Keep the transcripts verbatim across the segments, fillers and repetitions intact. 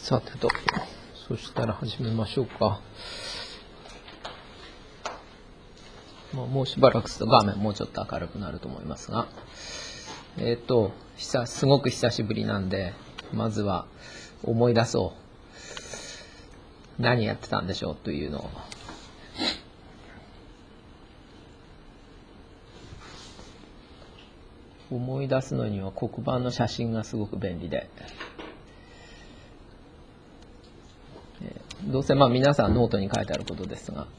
さてと、そしたら始めましょうか。まあ、もうしばらくすると画面もうちょっと明るくなると思いますが、えっと、久すごく久しぶりなんで、まずは思い出そう。何やってたんでしょうというのを。思い出すのには黒板の写真がすごく便利で、えー、どうせまあ皆さんノートに書いてあることですが、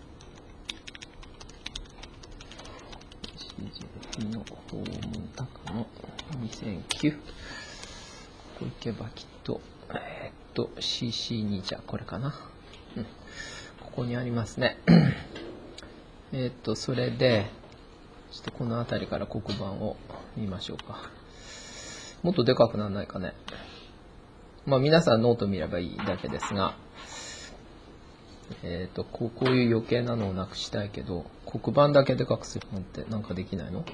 のホームタカのにせんきゅう、ここ行けばきっと、えー、っと シーシーに じゃこれかな、うん、ここにありますね。えっとそれでちょっとこの辺りから黒板を見ましょうか。もっとでかくならないかね。まあ皆さんノート見ればいいだけですが、えっとこう、こういう余計なのをなくしたいけど、黒板だけでかくするなんてなんかできないの？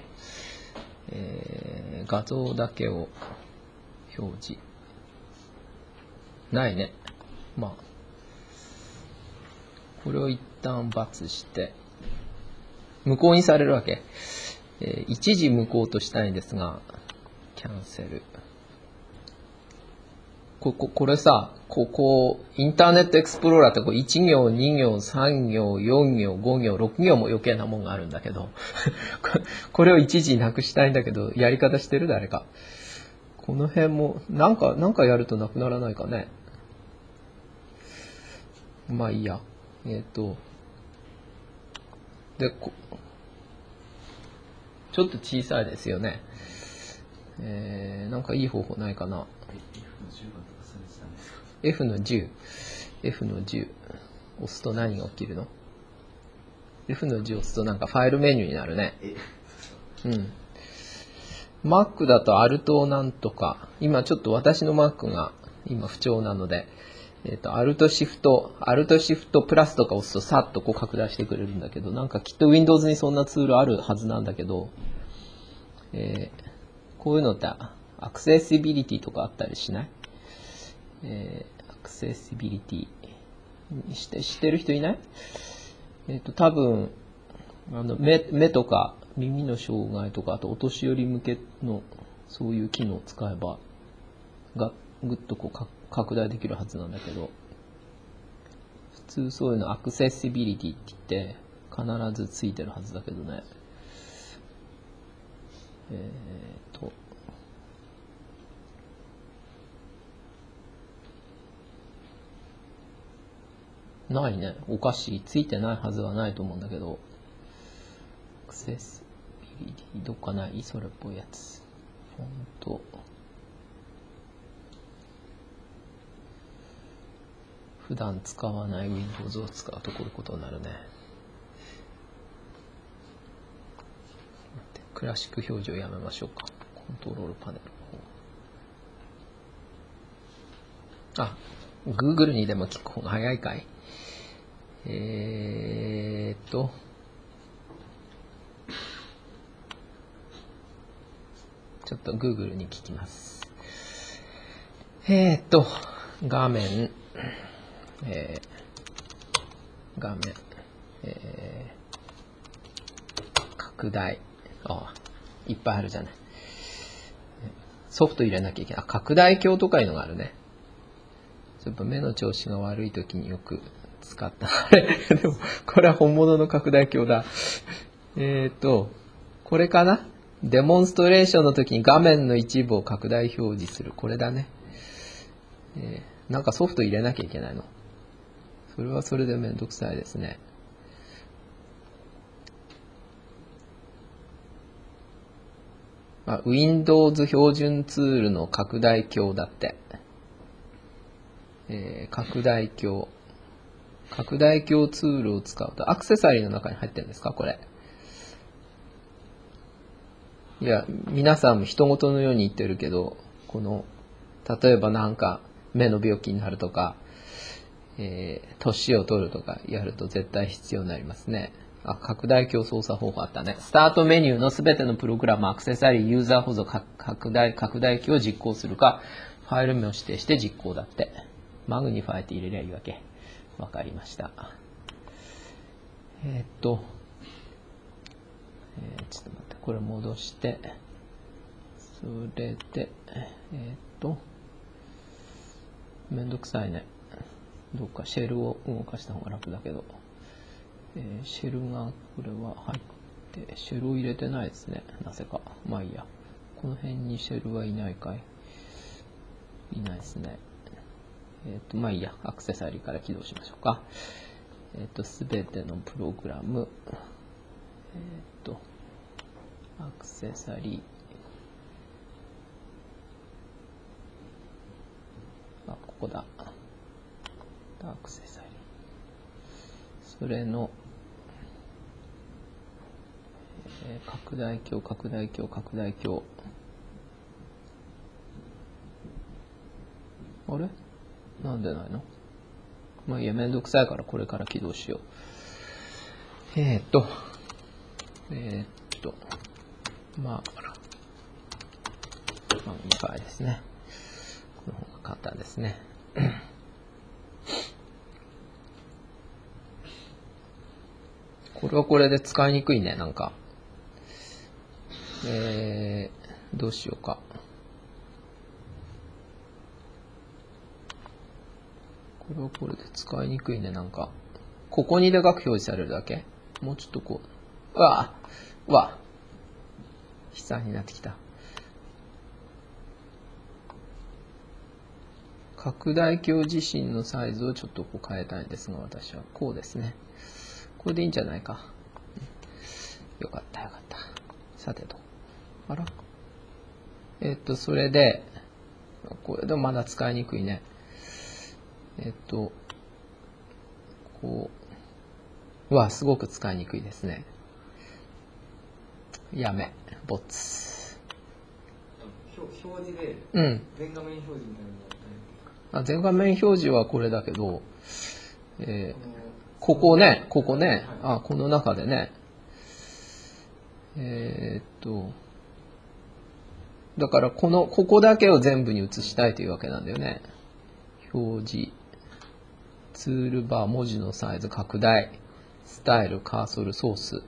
えー、画像だけを表示。ないね。まあこれを一旦×して、無効にされるわけ。えー、一時無効としたいんですが、キャンセル。こ, こ, これさ、ここ、インターネットエクスプローラーってこういち行、に行、さん行、よん行、ご行、ろく行も余計なもんがあるんだけど、これを一時なくしたいんだけど、やり方してる誰か。この辺も、なんか、なんかやるとなくならないかね。まあいいや。えっと、で、こちょっと小さいですよね。えー、なんかいい方法ないかな。F のじゅう。F のじゅう。押すと何が起きるの？ F のじゅう押すとなんかファイルメニューになるね。うん。Mac だと Alt なんとか、今ちょっと私の Mac が今不調なので、えっと、Alt Shift、Alt Shift プラスとか押すとさっとこう拡大してくれるんだけど、なんかきっと Windows にそんなツールあるはずなんだけど、えー、こういうのってアクセシビリティとかあったりしない？えー、アクセシビリティして知ってる人いない？えっと多分あの 目, 目とか耳の障害とか、あとお年寄り向けのそういう機能を使えばがぐっとこう拡大できるはずなんだけど、普通そういうのアクセシビリティって言って必ずついてるはずだけどね。えっとないね。おかしい。ついてないはずはないと思うんだけど。アクセスビリティ、どっかないそれっぽいやつ。フォント。普段使わない Windows を使うとこういうことになるね。クラシック表示をやめましょうか。コントロールパネルの方。あ、Google にでも聞く方が早いかい。えーっとちょっと Google に聞きます。えーっと画面、えー、画面、えー、拡大、あ、いっぱいあるじゃない。ソフト入れなきゃいけない。あ、拡大鏡とかいうのがあるね。ちょっと目の調子が悪い時によく使った。でもこれは本物の拡大鏡だ。えっとこれかな。デモンストレーションの時に画面の一部を拡大表示する。これだね。えー、なんかソフト入れなきゃいけないの。それはそれでめんどくさいですね。あ、Windows 標準ツールの拡大鏡だって。えー、拡大鏡。拡大鏡ツールを使うと、アクセサリーの中に入ってるんですかこれ。いや、皆さんも人事のように言ってるけど、この、例えばなんか、目の病気になるとか、えー、年を取るとかやると絶対必要になりますね。あ、拡大鏡操作方法あったね。スタートメニューのすべてのプログラム、アクセサリー、ユーザー保存、拡大、拡大鏡を実行するか、ファイル名を指定して実行だって。 マグニファイって入れりゃいいわけ。わかりました。えー、っと、えー、ちょっと待って、これ戻して、それで、えー、っと、めんどくさいね。どっかシェルを動かした方が楽だけど、えー、シェルがこれは入って、シェルを入れてないですね。なぜか。まあいいや。この辺にシェルはいないかい。いないですね。えっと、まあいいや。アクセサリーから起動しましょうか。えっと、すべてのプログラム。えっと、アクセサリー。あ、ここだ。アクセサリー。それの、えー、拡大鏡、拡大鏡、拡大鏡。あれなんでないの？まあいいや、めんどくさいからこれから起動しよう。えーっと、えーっと、まあ、マグニファイですね。この方が簡単ですね。これはこれで使いにくいね、なんか。えー、どうしようか。これはこれで使いにくいね、なんか。ここにでかく表示されるだけ？もうちょっとこう。うわぁ、うわぁ。悲惨になってきた。拡大鏡自身のサイズをちょっとこう変えたいんですが、私はこうですね。これでいいんじゃないか。よかったよかった。さてと。あら？えっと、それで、これでもまだ使いにくいね。えっと、こう、うわ、すごく使いにくいですね。やめ、ボツ。 表示で、 うん。 全画面表示みたいなのがあったんですか？ あ、全画面表示はこれだけど、えー、ここね、ここね、あ、この中でね、えー、っと、だからこの、ここだけを全部に移したいというわけなんだよね。表示、ツールバー、文字のサイズ、拡大、スタイル、カーソル、ソース。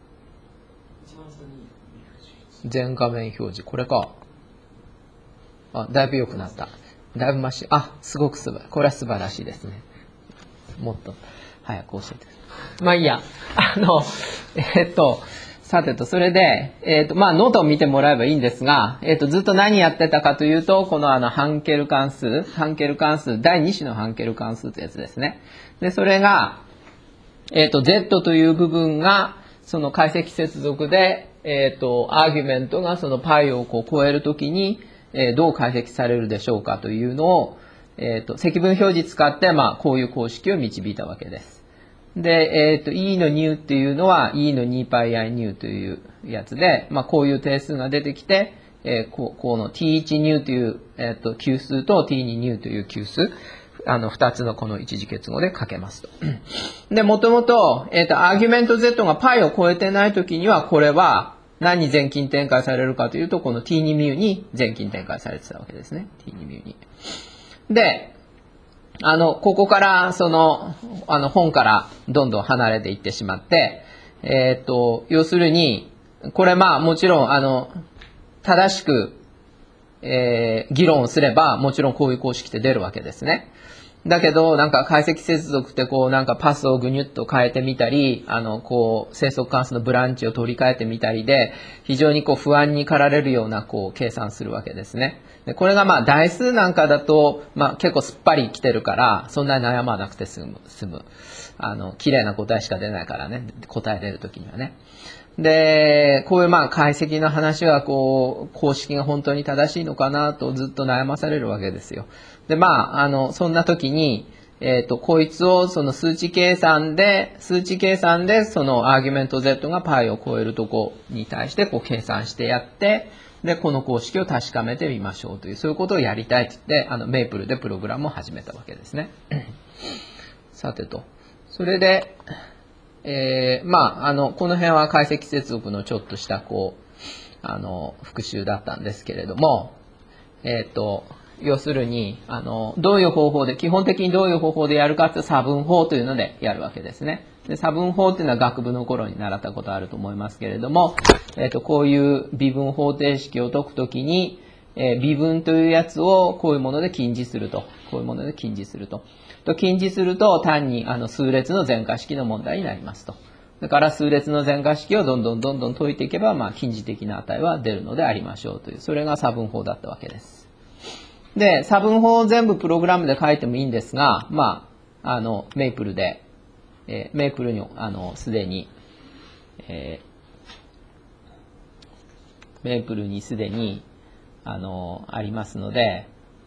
全画面表示、これか。あ、だいぶ良くなった。だいぶマシ。あ、すごくすば、これは素晴らしいですね。もっと早く教えて。まあいいや。あの、えー、っと、さてと、それで、えー、っと、まあノートを見てもらえばいいんですが、えー、っと、ずっと何やってたかというと、このあの、ハンケル関数、ハンケル関数、だいに種のハンケル関数ってやつですね。で、それが、えー、っと、Z という部分が、その解析接続で、えっと、アーギュメントがその π をこう超えるときに、えー、どう解析されるでしょうかというのを、えっと、積分表示使って、まあ、こういう公式を導いたわけです。で、えっと、E の μ っていうのは E の に πi μ というやつで、まあ、こういう定数が出てきて、えー、こ, この ティーワン μ という、えっと、級数と ティーツー μ という級数、あの、二つのこの一次結合で書けますと。で、もともと、えっと、アーギュメント Z が π を超えてないときには、これは何に全近展開されるかというと、この ティーツー μ に全近展開されてたわけですね。ティーツー μ に。で、あの、ここから、その、あの、本からどんどん離れていってしまって、えっと、要するに、これまあ、もちろん、あの、正しく、えー、議論をすれば、もちろんこういう公式って出るわけですね。だけど、なんか解析接続ってこうなんかパスをぐにゅっと変えてみたり、あの、こう、生息関数のブランチを取り替えてみたりで、非常にこう不安に駆られるようなこう計算するわけですね。で、これがまあ代数なんかだと、まあ結構すっぱり来てるから、そんなに悩まなくて済む、済む。あの、綺麗な答えしか出ないからね、答え出るときにはね。で、こういうまあ解析の話はこう、公式が本当に正しいのかなとずっと悩まされるわけですよ。で、まあ、あの、そんな時に、えっと、こいつをその数値計算で、数値計算でそのアーギュメント Z が π を超えるとこに対してこう計算してやって、で、この公式を確かめてみましょうという、そういうことをやりたいって言って、あの、メイプルでプログラムを始めたわけですね。さてと。それで、えー、まあ、あの、この辺は解析接続のちょっとしたこう、あの、復習だったんですけれども、えっと、 要するに、あの、どういう方法で、基本的にどういう方法でやるかって差分法というのでやるわけですね。で、差分法っていうのは学部の頃に習ったことあると思いますけれども、えっと、こういう微分方程式を解くときに、えー、微分というやつをこういうもので近似すると。こういうもので近似すると。と近似すると単にあの数列の全化式の問題になりますと。だから数列の全化式をどんどんどんどん解いていけば、まあ、近似的な値は出るのでありましょうという、それが差分法だったわけです。で、差分法を全部プログラムで書いてもいいんですが、まあ、あの、メイプルで、えー、メイプルに、あの、すでに、えー、メイプルにすでに、あの、ありますので、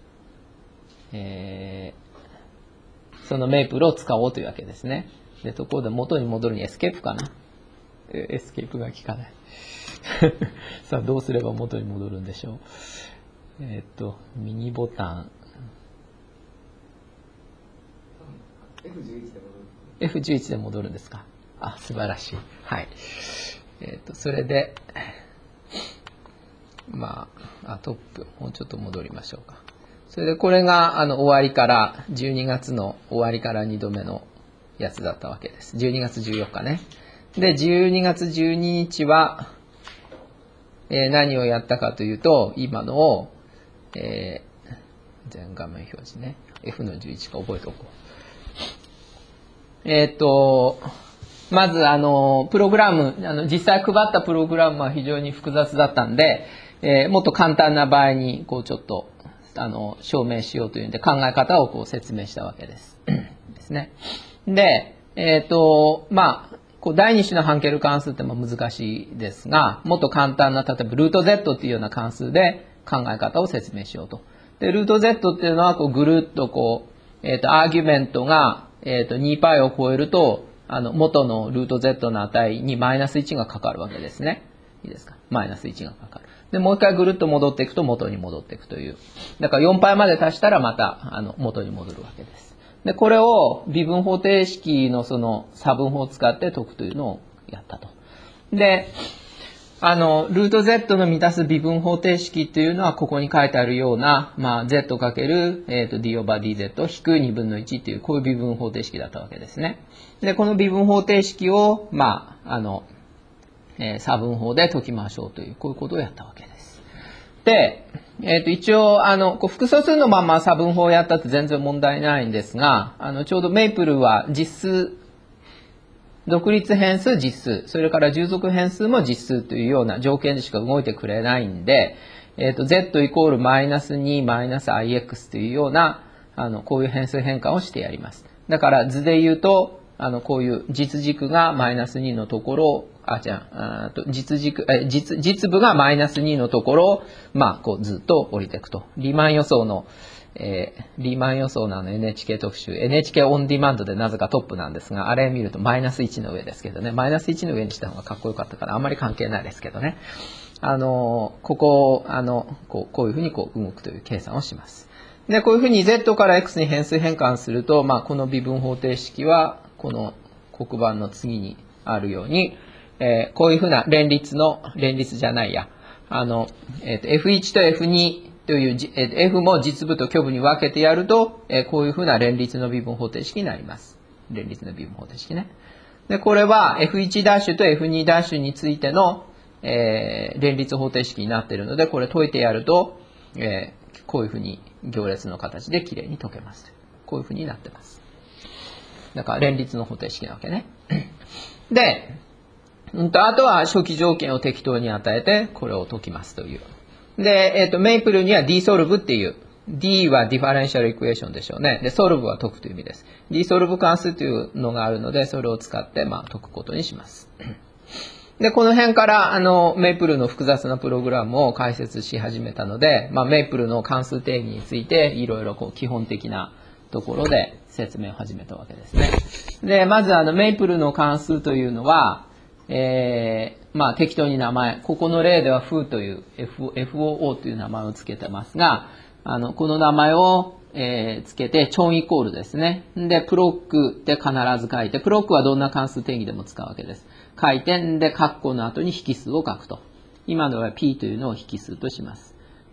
えー、そのメイプルを使おうというわけですね。で、ところで元に戻るにエスケープかな。エスケープが効かない。さあ、どうすれば元に戻るんでしょう。えっと、ミニボタン。 エフじゅういち で戻る。 エフじゅういち で戻るんですか。あ、素晴らしい。はい。えっと、それで、まあ、あ、トップ、もうちょっと戻りましょうか。それで、これが、あの、終わりから、じゅうにがつの終わりからにどめのやつだったわけです。じゅうにがつじゅうよっかね。で、じゅうにがつじゅうににちは、えー、何をやったかというと、今のを、えー、全画面表示ね。エフのじゅういちか覚えておこう。えっと、まず、あの、プログラム、あの、実際配ったプログラムは非常に複雑だったんで、えー、もっと簡単な場合に、こう、ちょっと、あの、証明しようというんで、考え方をこう説明したわけです。ですね。で、えっと、まあ、こう第二種のハンケル関数っても難しいですが、もっと簡単な、例えばルート Z っていうような関数で考え方を説明しようと。で、ルート Z っていうのはこうぐるっとこう、えっと、アーギュメントが、えっと、にパイ を超えると、あの、元のルート Z の値にマイナスいちがかかるわけですね。いいですか？マイナスいちがかかる。で、もう一回ぐるっと戻っていくと元に戻っていくという。だからよんパイまで足したらまた、あの、元に戻るわけです。で、これを微分方程式のその差分法を使って解くというのをやったと。で、あの、ルート Z の満たす微分方程式っていうのはここに書いてあるような、まあ、Z かける、えっと、d オーバー dz 引くにぶんのいちっていう、こういう微分方程式だったわけですね。で、この微分方程式を、まあ、あの、えー、差分法で解きましょうという、こういうことをやったわけです。で、えっと、一応、あの、こう複素数のまま差分法をやったって全然問題ないんですが、あの、ちょうどメイプルは実数、独立変数実数、それから従属変数も実数というような条件でしか動いてくれないんで、えっと、z イコールマイナスにマイナス ix というような、あの、こういう変数変換をしてやります。だから図で言うと、あの、こういう実軸がマイナスにのところを、あ、じゃあ、あと実軸、え、実、実部がマイナスにのところを、まあ、こうずっと降りていくと。リーマン予想の、えー、リーマン予想のあの エヌエイチケー 特集、エヌエイチケー オンディマンドでなぜかトップなんですが、あれ見るとマイナスいちの上ですけどね、マイナスいちの上にした方がかっこよかったからあんまり関係ないですけどね。あの、ここを、あの、こう、こういうふうにこう動くという計算をします。で、こういうふうに Z から X に変数変換すると、まあ、この微分方程式は、この黒板の次にあるように、えー、こういうふうな連立の、連立じゃないや、あの、えっと、エフいち と エフに という、えー、F も実部と虚部に分けてやると、えー、こういうふうな連立の微分方程式になります。連立の微分方程式ね。で、これは エフいち' と エフに' についての、えー、連立方程式になっているので、これ解いてやると、えー、こういうふうに行列の形できれいに解けます。こういうふうになってます。だから連立の方程式なわけね。で、うんと、あとは初期条件を適当に与えて、これを解きますという。で、えっと、メイプルには dsolve っていう、d はディファレンシャルイクエーションでしょうね。で、solve は解くという意味です。dsolve 関数というのがあるので、それを使って、まあ、解くことにします。で、この辺から、あの、メイプルの複雑なプログラムを解説し始めたので、まあ、メイプルの関数定義について、いろいろこう、基本的なところで説明を始めたわけですね。で、まず、あの、メイプルの関数というのは、えー、まあ、適当に名前、ここの例では foo という、F、エフオーオー という名前を付けてますが、あの、この名前を、えー、つけて、チョンイコールですね。で、プロックで必ず書いて、プロックはどんな関数定義でも使うわけです。書いて、で、括弧の後に引数を書くと。今のは P というのを引数とします。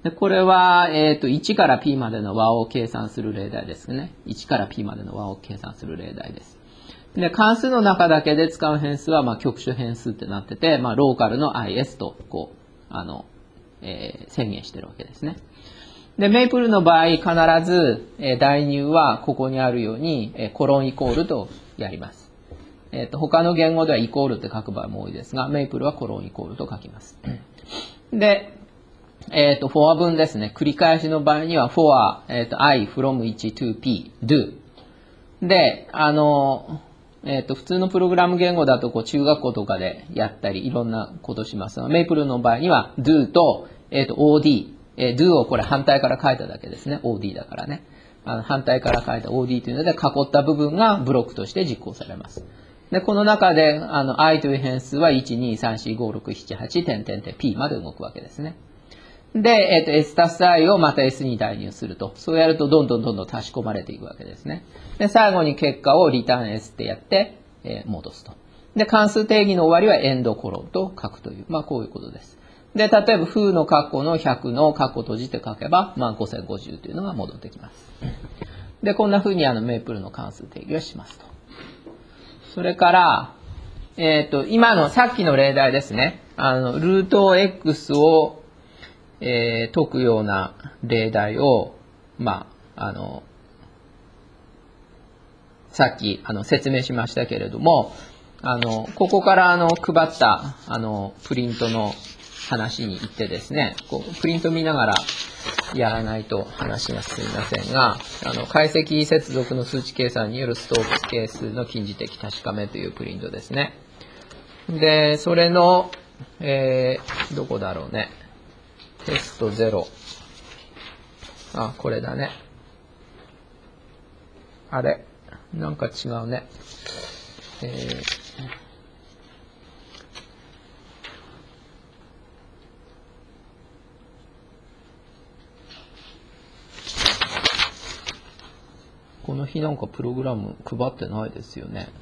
でこれは、えっと、いちから P までの和を計算する例題ですね。いちから P までの和を計算する例題です。で、関数の中だけで使う変数は、まあ、局所変数ってなってて、まあ、ローカルの アイエス と、こう、あの、えー、宣言してるわけですね。で、メイプルの場合、必ず、えー、代入はここにあるように、えー、コロンイコールとやります。えっと、他の言語ではイコールって書く場合も多いですが、メイプルはコロンイコールと書きます。で、えっと、for 文ですね。繰り返しの場合には、for、えっと、i from いち to p, do。で、あの、えっと、普通のプログラム言語だと、こう、中学校とかでやったり、いろんなことしますが、メイプルの場合には、do と、えっと、オーディー。えー、do をこれ反対から書いただけですね。オーディー だからね。あの反対から書いた オーディー というので、囲った部分がブロックとして実行されます。で、この中で、あの、i という変数はいち、に、さん、よん、ご、ろく、なな、はち、点々点 p まで動くわけですね。で、えっと、s たす i をまた s に代入すると。そうやると、どんどんどんどん足し込まれていくわけですね。で、最後に結果をリターン s ってやって、えー、戻すと。で、関数定義の終わりはエンドコロンと書くという、まあ、こういうことです。で、例えば、風の括弧のひゃくの括弧閉じて書けば、まあ、ごせんごじゅうというのが戻ってきます。で、こんな風にあの、メイプルの関数定義をしますと。それから、えっと、今の、さっきの例題ですね。あの、ルート X を、えー、解くような例題を、まあ、あの、さっき、あの、説明しましたけれども、あの、ここからあの、配った、あの、プリントの話に行ってですね、こう、プリント見ながらやらないと話が進みませんが、あの、解析接続の数値計算によるストークス係数の近似的確かめというプリントですね。で、それの、えー、どこだろうね。テストゼロ。あ、これだね。あれなんか違うね。えー、この日なんかプログラム配ってないですよね。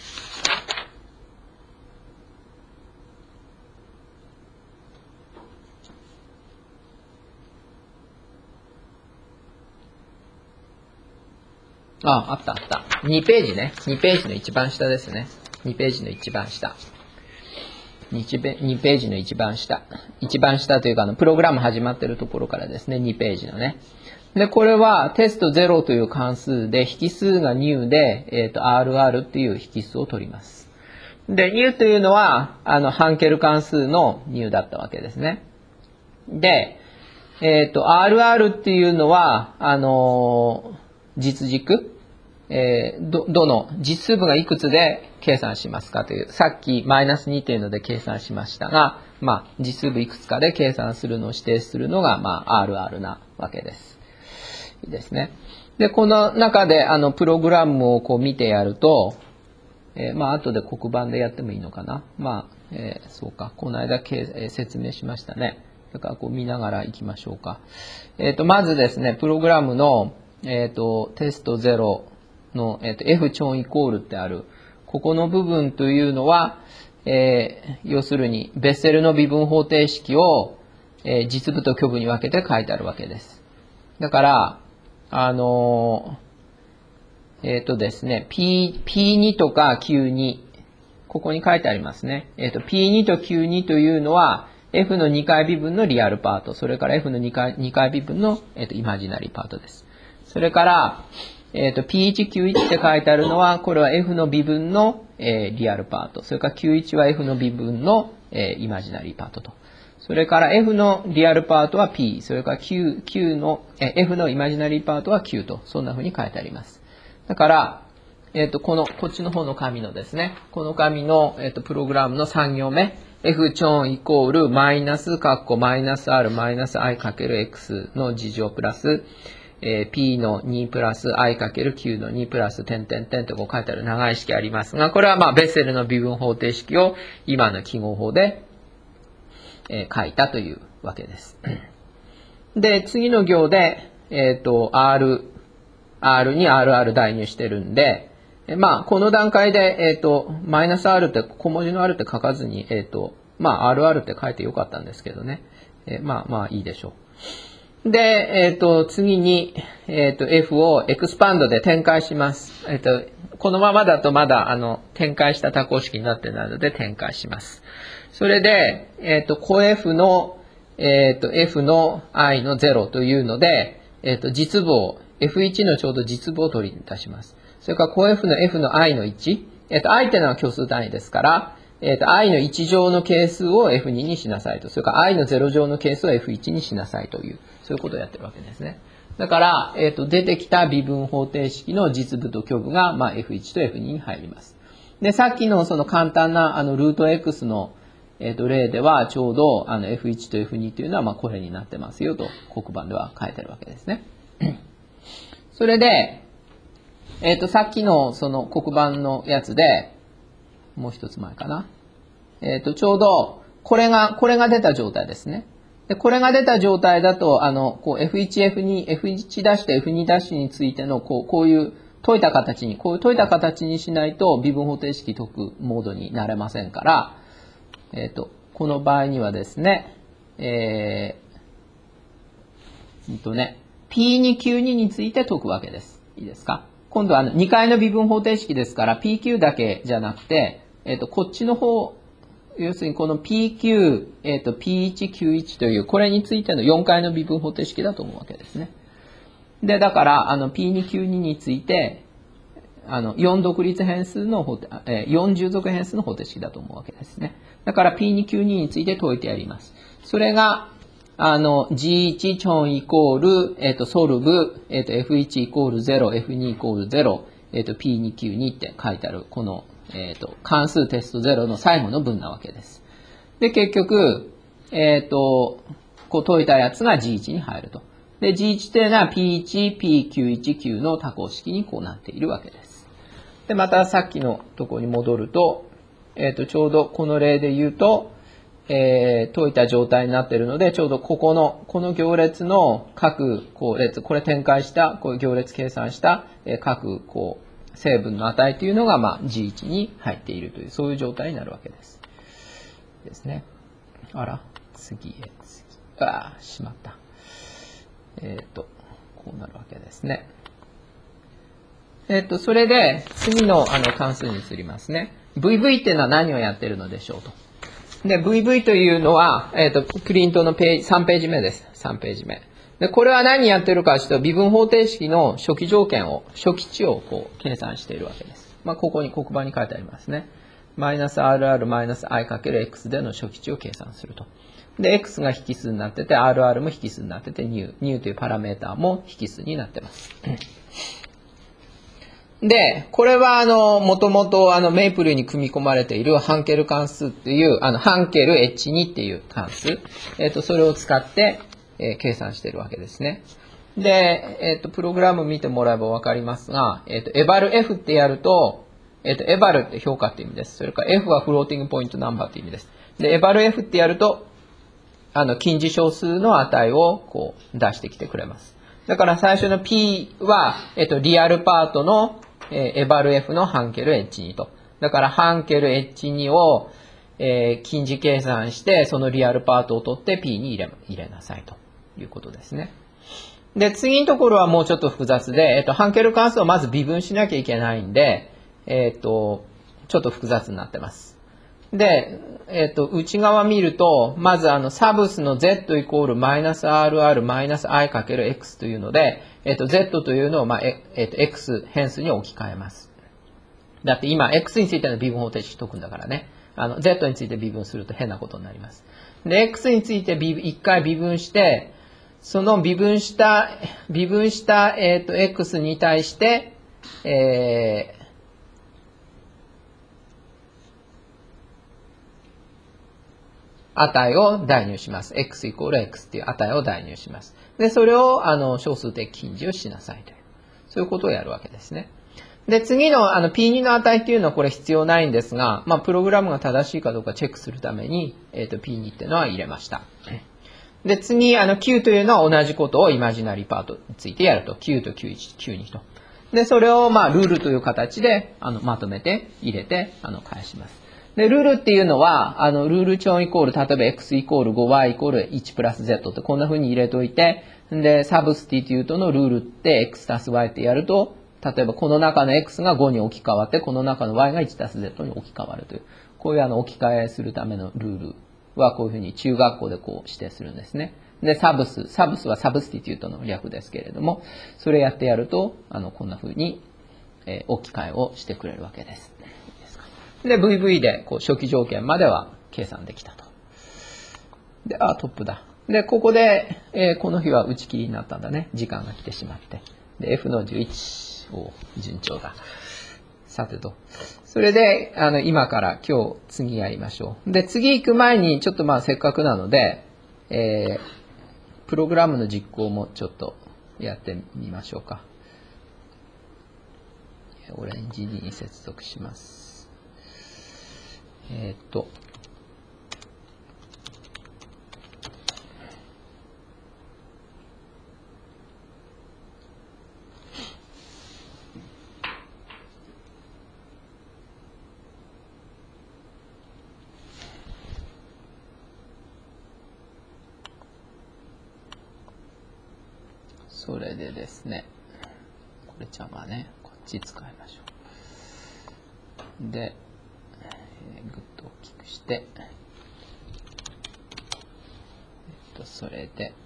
あ、あったあった。にページね。にページの一番下ですね。にページの一番下。にページの一番下。一番下というか、あの、プログラム始まってるところからですね。にページのね。で、これはテストゼロという関数で、引数が new で、えっと、アールアール っていう引数を取ります。で、new というのは、あの、ハンケル関数の new だったわけですね。で、えっと、アールアール っていうのは、あの、実軸。えー、ど、どの実数分がいくつで計算しますかという、さっきマイナスにっていうので計算しましたが、まあ、実数分いくつかで計算するのを指定するのが、まあ、アールアール なわけです。いいですね。で、この中で、あの、プログラムをこう見てやると、えー、まあ、後で黒板でやってもいいのかな。まあ、えー、そうか。この間、えー、説明しましたね。だから、こう見ながら行きましょうか。えっと、まずですね、プログラムの、えっと、テストゼロ、の、えっと、F ちょんイコールってある。ここの部分というのは、えー、要するに、ベッセルの微分方程式を、えー、実部と虚部に分けて書いてあるわけです。だから、あのー、えっとですね、P、ピーに とか キューに、ここに書いてありますね。えっと、ピーに と キューに というのは、F のにかい微分のリアルパート、それから F のにかい、にかい微分の、えっと、イマジナリーパートです。それから、えっと、ピーワン、キューワン って書いてあるのは、これは F の微分の、えー、リアルパート。それから キューワン は F の微分の、えー、イマジナリーパートと。それから F のリアルパートは P。それから Q、Q の、えー、F のイマジナリーパートは Q と。そんな風に書いてあります。だから、えっと、この、こっちの方の紙のですね、この紙の、えっと、プログラムのさん行目。F ちょんイコールマイナス、カッコマイナス R マイナス I かける X の事乗プラス、えー、P のにプラス I かける Q のにプラス点点点とこう書いてある長い式ありますが、これはまあベッセルの微分方程式を今の記号法で、えー、書いたというわけです。で、次の行で、えっと、R、R に アールアール 代入してるんで、まあ、この段階で、えっと、マイナス R って小文字の R って書かずに、えっと、まあ、アールアール って書いてよかったんですけどね。えー、まあ、まあいいでしょう。 で、えっと、次に、えっと、F をエクスパンドで展開します。えっと、このままだとまだ、あの、展開した多項式になってないので展開します。それで、えっと、コ F の、えっと、F の i のゼロというので、えっと、実母を、エフワン のちょうど実母を取り出します。それから、コ F の F の i のいち。えっと、i っていうのは虚数単位ですから、えっと、i のいち乗の係数を エフツー にしなさいと。それから、i のゼロ乗の係数を エフワン にしなさいという、そういうことをやってるわけですね。だから、えっと、出てきた微分方程式の実部と虚部が、まあ、エフワン と エフツー に入ります。で、さっきのその簡単な、あの、ルート X の、えっと、例では、ちょうど、あの、エフワン と エフツー というのは、まあ、これになってますよと、黒板では書いてるわけですね。それで、えっと、さっきの、その黒板のやつで、もう一つ前かな。えっと、ちょうど、これが、これが出た状態ですね。で、これが出た状態だと、あの、こう、エフワン、エフツー、エフワン ダッシュと エフツー ダッシュについての、こう、こういう解いた形に、こういう解いた形にしないと、微分方程式解くモードになれませんから、えっと、この場合にはですね、えー、えっとね、ピーツーキューツー について解くわけです。いいですか？今度はにかいの微分方程式ですから、ピーキュー だけじゃなくて、えっと、こっちの方、要するにこの ピーキュー、えっと、ピーワン、キューワン という、これについてのよんかいの微分方程式だと思うわけですね。で、だから、あの、ピーツーキューツー について、あの、よん独立変数の方、えー、よん従属変数の方程式だと思うわけですね。だから ピーツーキューツー について解いてやります。それが、あの、ジーワン チョンイコール、えっと、ソルブ、えっと、エフワン イコールゼロ、エフツー イコールゼロ、えっと、ピーツーキューツー って書いてある、この、えっと、関数テストゼロの最後の文なわけです。で、結局、えっと、こう解いたやつが ジーワン に入ると。で、ジーワン というのは ピーワン、ピーキューワン、Q の多項式にこうなっているわけです。で、またさっきのところに戻ると、えっと、ちょうどこの例で言うと、えー、解いた状態になっているので、ちょうどここの、この行列の各こう列、これ展開した、こういう行列計算した、えー、各こう成分の値というのが、まあ、ジーワン に入っているという、そういう状態になるわけです。ですね。あら、次へ、次。ああ、しまった。えっと、こうなるわけですね。えっと、それで、次のあの関数に移りますね。ブイブイ っていうのは何をやってるのでしょうと。で、ブイブイ というのは、えっと、プリントのページ、さんページ目です。さんページ目。で、これは何やってるかというと、微分方程式の初期条件を、初期値をこう、計算しているわけです。まあ、ここに黒板に書いてありますね。マイナス アールアール マイナス i かける x での初期値を計算すると。で、x が引数になってて、アールアール も引数になってて、new。new というパラメーターも引数になってます。で、これはあの、もともとあの、メイプルに組み込まれているハンケル関数っていう、あの、ハンケル エイチツー っていう関数。えっと、それを使って、えー、計算しているわけですね。で、えっと、プログラム見てもらえばわかりますが、えっと、エバル F ってやると、えっと、エバルって評価って意味です。それから F はフローティングポイントナンバーって意味です。で、エバル F ってやると、あの、近似小数の値をこう出してきてくれます。だから最初の P は、えっと、リアルパートのえー、エバル F のハンケル エイチツー と。だからハンケル エイチツー を、えー、近似計算して、そのリアルパートを取って P に入れ、入れなさいということですね。で、次のところはもうちょっと複雑で、えっと、ハンケル関数をまず微分しなきゃいけないんで、えっと、ちょっと複雑になってます。で、えっと、内側見ると、まずあの、サブスの Z イコールマイナス アールアール マイナス I かける X というので、えっと、Z というのを、まあ、えっと、X 変数に置き換えます。だって今、X についての微分方程式解くんだからね。あの、Z について微分すると変なことになります。で、X について一回微分して、その微分した、微分した、えっと、X に対して、えー、値を代入します。x イコール x っていう値を代入します。で、それを、あの、小数的近似をしなさいという。そういうことをやるわけですね。で、次の、あの、ピーツー の値っていうのはこれ必要ないんですが、まあ、プログラムが正しいかどうかチェックするために、えっと、ピーツー っていうのは入れました。で、次、あの、Q というのは同じことをイマジナリーパートについてやると。Q と キューワン、キューツー と。で、それを、まあ、ルールという形で、あの、まとめて入れて、あの、返します。で、ルールっていうのは、あの、ルール帳イコール、例えば x イコール ごワイ イコールいちプラス z ってこんな風に入れといて、 で、サブスティテュートのルールって x 足す y ってやると、例えばこの中の x がごに置き換わって、この中の y がいち足す z に置き換わるという、こういうあの置き換えするためのルールはこういうふうに中学校でこう指定するんですね。で、サブス、サブスはサブスティテュートの略ですけれども、それやってやると、あの、こんなふうに、えー、置き換えをしてくれるわけです。で、ブイブイ でこう初期条件までは計算できたと。で、あ、トップだ。で、ここで、えー、この日は打ち切りになったんだね。時間が来てしまって。で、エフ のじゅういちを順調だ。さてと。それで、あの、今から今日次やりましょう。で、次行く前に、ちょっとまあせっかくなので、えー、プログラムの実行もちょっとやってみましょうか。オレンジ ディー に接続します。えっと、それでですね、これ邪魔ね、こっち使いましょう。で、えー、ぐっと大きくして、えっと、それで、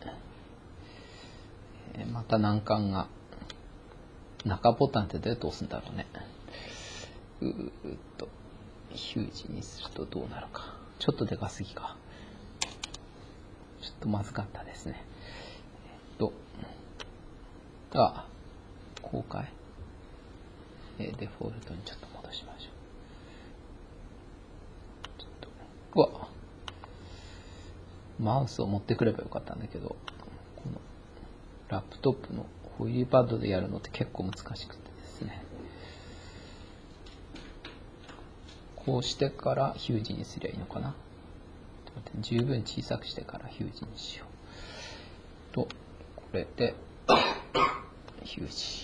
えー、また難関が、中ボタンってどうやって押すんだろうね。うーっと、ヒュージにするとどうなるか。ちょっとでかすぎか。ちょっとまずかったですね。えっと、あ、公開。えー、デフォルトにちょっと戻しましょう。ちょっと、うわ、マウスを持ってくればよかったんだけど、このラップトップのホイールパッドでやるのって結構難しくてですね。こうしてからヒュージにすりゃいいのかな。十分小さくしてからヒュージにしよう。と、これで、ヒュージ。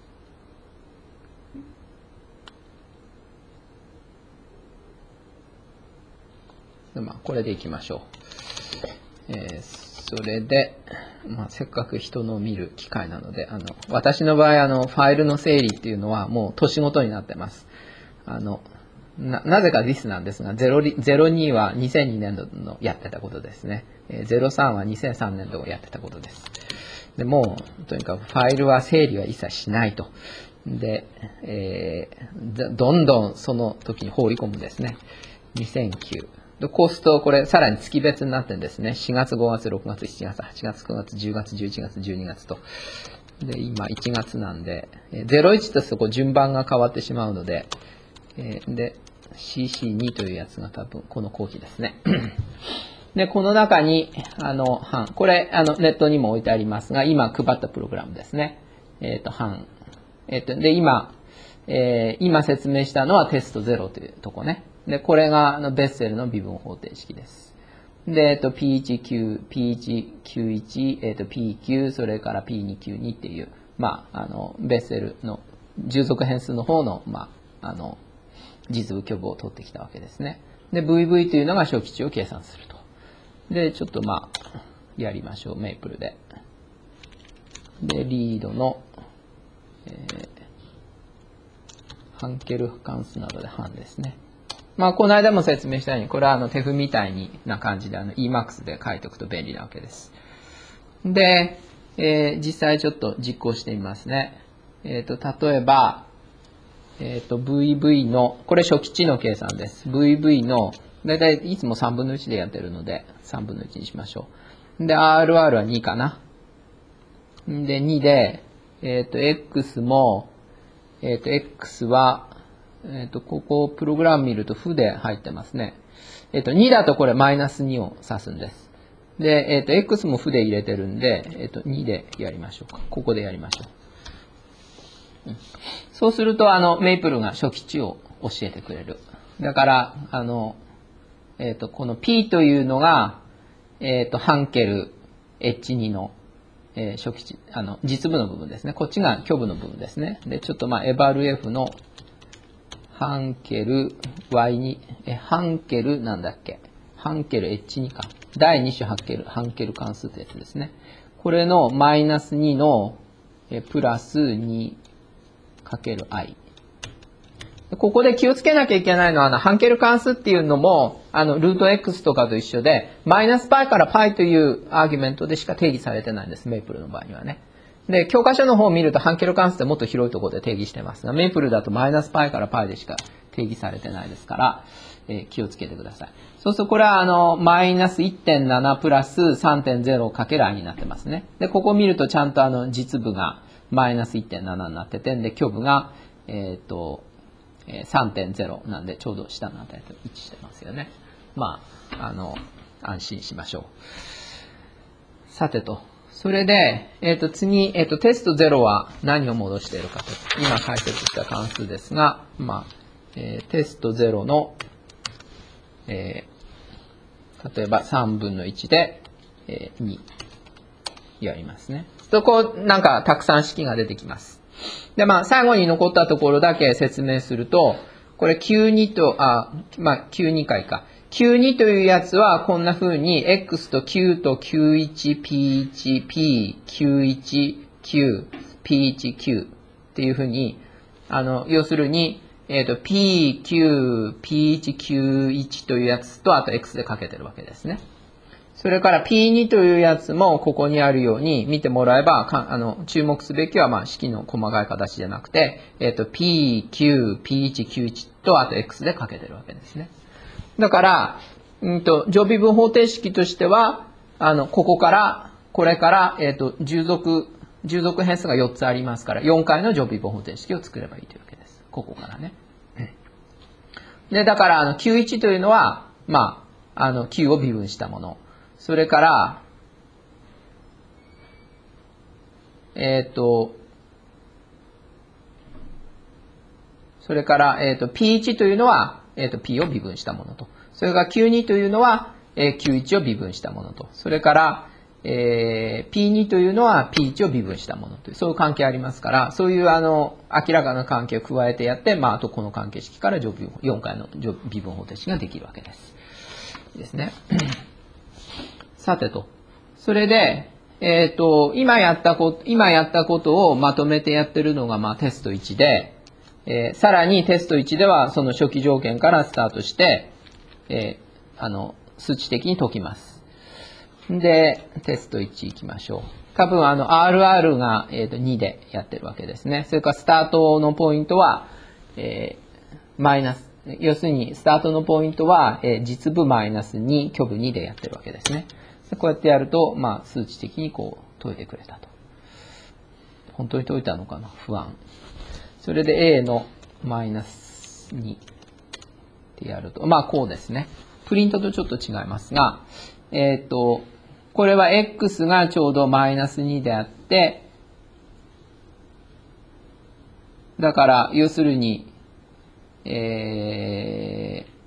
でまあ、これでいきましょう。えー、それで、まあ、せっかく人の見る機会なので、あの私の場合あの、ファイルの整理っていうのはもう年ごとになってます。あの な, なぜか this なんですが、ゼロにはにせんにねんどのやってたことですね。ゼロさんはにせんさんねんどをやってたことです。でもう、とにかくファイルは整理は一切しないと。で、えー、どんどんその時に放り込むんですね。にせんきゅう。でこうすると、これさらに月別になってるんですね。しがつ、ごがつ、ろくがつ、しちがつ、はちがつ、くがつ、じゅうがつ、じゅういちがつ、じゅうにがつと。で、今いちがつなんで、ゼロいちとするとこう順番が変わってしまうので、えー、で、シーシーツー というやつが多分この後期ですね。で、この中に、あの、版。これ、あの、ネットにも置いてありますが、今配ったプログラムですね。えっと、版。えっと、で、今、えー、今説明したのはテストゼロというとこね。で、これが、あの、ベッセルの微分方程式です。で、えっと、ピーワン、キュー、ピーワン、キューワン、えっと、ピーキュー、それから ピーツー、キューツー っていう、まあ、あの、ベッセルの従属変数の方の、まあ、あの、実部虚部を取ってきたわけですね。で、ブイブイ というのが初期値を計算すると。で、ちょっとまあ、やりましょう。メイプルで。で、リードの、えー、ハンケル関数などで半ですね。まあ、この間も説明したように、これはあの、テフみたいにな感じで、あの、イーマックス で書いておくと便利なわけです。で、えー、実際ちょっと実行してみますね。えっと、例えば、えっと、ブイブイ の、これ初期値の計算です。ブイブイ の、だいたいいつもさんぶんのいちでやってるので、さんぶんのいちにしましょう。で、アールアール はにかな。で、にで、えっと、X も、えっと、X は、えっと、ここ、プログラム見ると負で入ってますね。えっと、にだとこれマイナスにを指すんです。で、えっと、X も負で入れてるんで、えっと、にでやりましょうか。ここでやりましょう。そうすると、あの、メイプルが初期値を教えてくれる。だから、あの、えっと、この P というのが、えっと、ハンケル エイチツー の、えー、初期値、あの、実部の部分ですね。こっちが虚部の部分ですね。で、ちょっとまあ、エバル F のハンケル ワイツー、え、ハンケルなんだっけハンケル エイチツー か。だいに種ハンケル、ハンケル関数ってやつですね。 これのマイナスにのえプラスにかける i。ここで気をつけなきゃいけないのは、あの、ハンケル関数っていうのも、あの、ルート x とかと一緒で、マイナス π から π というアーギュメントでしか定義されてないんです、メープルの場合にはね。で、教科書の方を見ると、ハンケル関数ってもっと広いところで定義してますが、メープルだとマイナス π から π でしか定義されてないですから、えー、気をつけてください。そうすると、これは、あの、マイナス いってんなな プラス さんてんゼロ かける i になってますね。で、ここ見ると、ちゃんとあの、実部がマイナス いってんなな になってて、で、虚部が、えっと、さんてんゼロ なんでちょうど下のあたりと一致してますよね。まあ、あの、安心しましょう。さてと。それで、えっと、次、えっと、テストゼロは何を戻しているかと。今解説した関数ですが、まあ、えー、テストゼロの、えー、例えばさんぶんのいちで、えー、にやりますね。そこ、なんかたくさん式が出てきます。で、まあ、最後に残ったところだけ説明すると、これ キューツー と、あ、まあ、キューツー 回か。キューツー というやつはこんな風に X と Q と キューワン、ピーワン、P、キューワン、Q、ピーワン、Q っていう風に、あの、要するに、えっと、P、Q、ピーワン、キューワン というやつと、あと X でかけてるわけですね。それから ピーツー というやつもここにあるように見てもらえば、かあの注目すべきはまあ式の細かい形じゃなくて、えっと、P、Q、ピーワン、キューワン とあと X でかけてるわけですね。だから、うんと、常微分方程式としては、あの、ここから、これから、えっと、従属、従属変数がよっつありますから、よんかいの常微分方程式を作ればいいというわけです。ここからね。で、だから、あの、キューワン というのは、まあ、あの、Q を微分したもの。それから、えっと、それから、えっと、ピーワン というのは、えっと、P を微分したものと。それから キューツー というのは、えー、キューワン を微分したものと。それから、えー、ピーツー というのは ピーワン を微分したものという、そういう関係ありますから、そういうあの、明らかな関係を加えてやって、まあ、あとこの関係式から常微分、よんかいの微分方程式ができるわけです。ですね。さてと。それで、えっと、今やったこと、今やったことをまとめてやってるのが、まあ、テストいちで、えー、さらにテストいちでは、その初期条件からスタートして、えー、あの、数値的に解きます。で、テストいち行きましょう。多分、あの、アールアール が、えー、とにでやってるわけですね。それからスタートのポイントは、えー、マイナス。要するに、スタートのポイントは、えー、実部マイナスに、虚部にでやってるわけですね。こうやってやると、まあ、数値的にこう、解いてくれたと。本当に解いたのかな？不安。それで A のマイナスにってやると、まあ、こうですね。プリントとちょっと違いますが、えっと、これは X がちょうどマイナスにであって、だから、要するに、えー、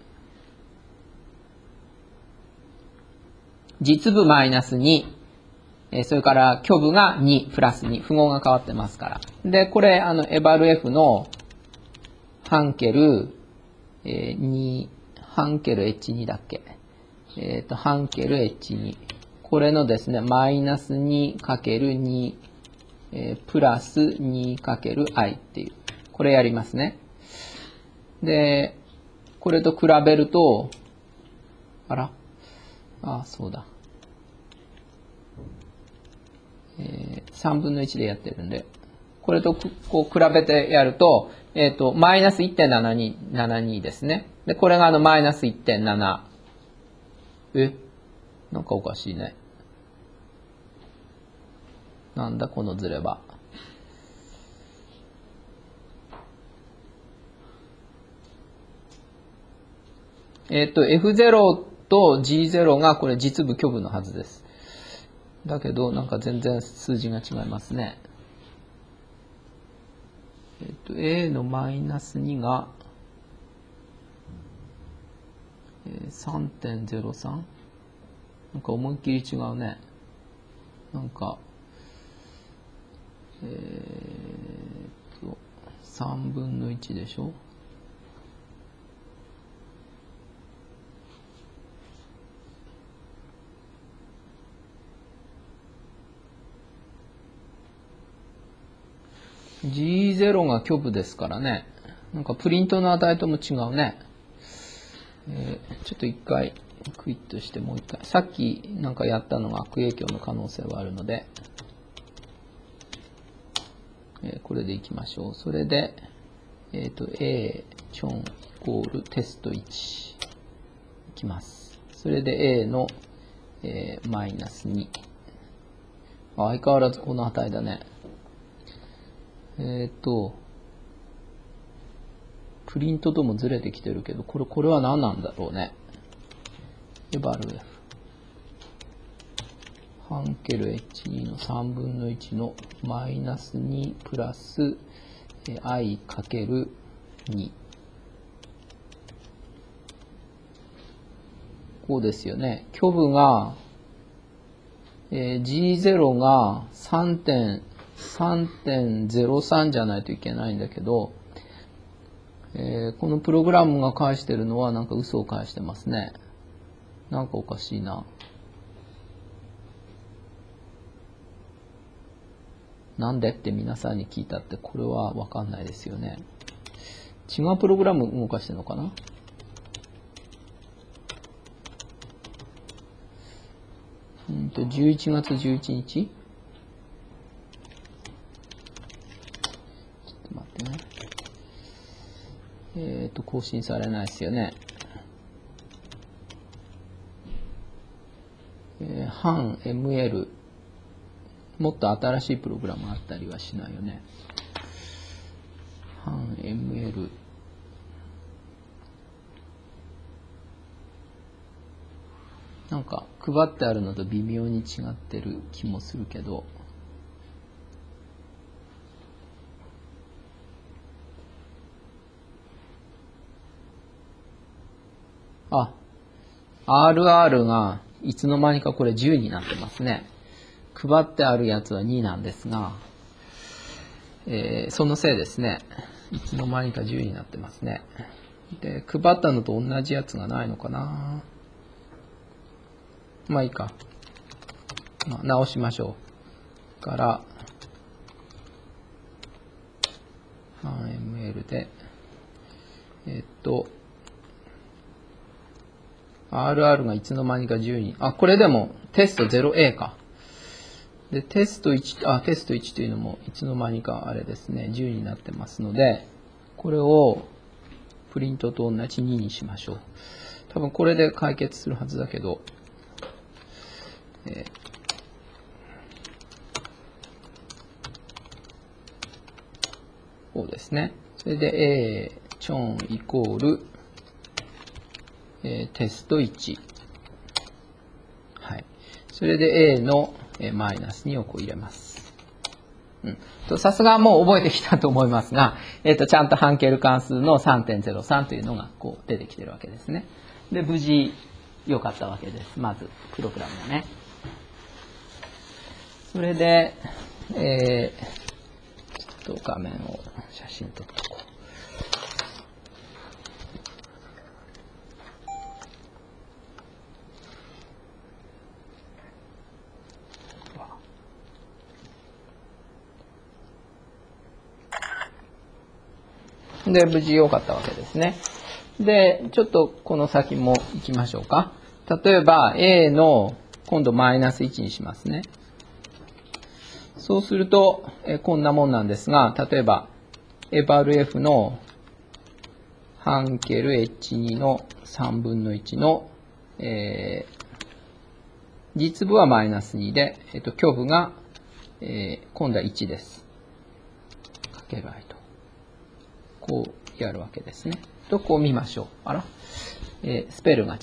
実部マイナスに、それから虚部がにプラスに、符号が変わってますから。で、これ、あの、エバル F のハンケル、えー、に、ハンケル エイチツー だっけ。えっと、ハンケル エイチツー。これのですね、マイナス にかけるに、えー、プラス にかける i っていう。これやりますね。で、これと比べると、あらあ、そうだ。えー、さんぶんのいちでやってるんで、これとこう比べてやると、えっと、マイナス いってんななにーななに ですね。で、これがあの、マイナス いってんなな。えなんかおかしいね。なんだこのズレは。えっと、エフゼロ と ジーゼロ がこれ実部虚部のはずです。だけど、なんか全然数字が違いますね。えっと、A のマイナスにが さんてんゼロさん？ なんか思いっきり違うね。なんか、えー、っと、さんぶんのいちでしょ？ ジーゼロ が虚部ですからね。なんかプリントの値とも違うね。えー、ちょっと一回クイットしてもう一回。さっきなんかやったのが悪影響の可能性はあるので、えー、これでいきましょう。それで、えっと、A、チョンイコールテストいち。いきます。それで A の、えー、マイナスに。相変わらずこの値だね。えっと、プリントともずれてきてるけど、これ、これは何なんだろうね。エバル F。ハンケル エイチツー のさんぶんのいちのマイナスにプラス i かけるに。こうですよね。虚部が、えー、ジーゼロ が さんてんゼロさん じゃないといけないんだけど、えー、このプログラムが返してるのはなんか嘘を返してますね。なんかおかしいな。なんでって皆さんに聞いたってこれはわかんないですよね。違うプログラム動かしてるのかな。うんとじゅういちがつじゅういちにち。ちょっと待ってね。えっと更新されないですよね。えー、半 エムエル。もっと新しいプログラムあったりはしないよね。半 エムエル。なんか配ってあるのと微妙に違ってる気もするけど。あ、アールアール がいつの間にかこれじゅうになってますね。配ってあるやつはになんですが、えー、そのせいですね。いつの間にかじゅうになってますね。で、配ったのと同じやつがないのかな。まあいいか。まあ、直しましょう。から、半 エムエル で、えっと、アールアール がいつの間にかじゅうに。あ、これでもテスト ゼロエー か。で、テストいち、あ、テストいちというのもいつの間にかあれですね、じゅうになってますので、これをプリントと同じににしましょう。多分これで解決するはずだけど、えー、こうですね。それで A、チョンイコール、えー、テストいち。はい。それで A のマイナスにをこう入れます。うん。と、さすがもう覚えてきたと思いますが、えっと、ちゃんとハンケル関数の さんてんゼロさん というのがこう出てきてるわけですね。で、無事良かったわけです。まず、プログラムがね。それで、えー、ちょっと画面を写真撮っとこう。で、無事良かったわけですね。で、ちょっとこの先も行きましょうか。例えば A の今度マイナスいちにしますね。そうすると、えこんなもんなんですが、例えばエバル F のハンケル エイチツー のさんぶんのいちの、えー、実部はマイナスにで、えっと、虚部が、えー、今度はいちです。かける i と。こうやるわけですね。と、こう見ましょう。あら、えー、スペルが違った。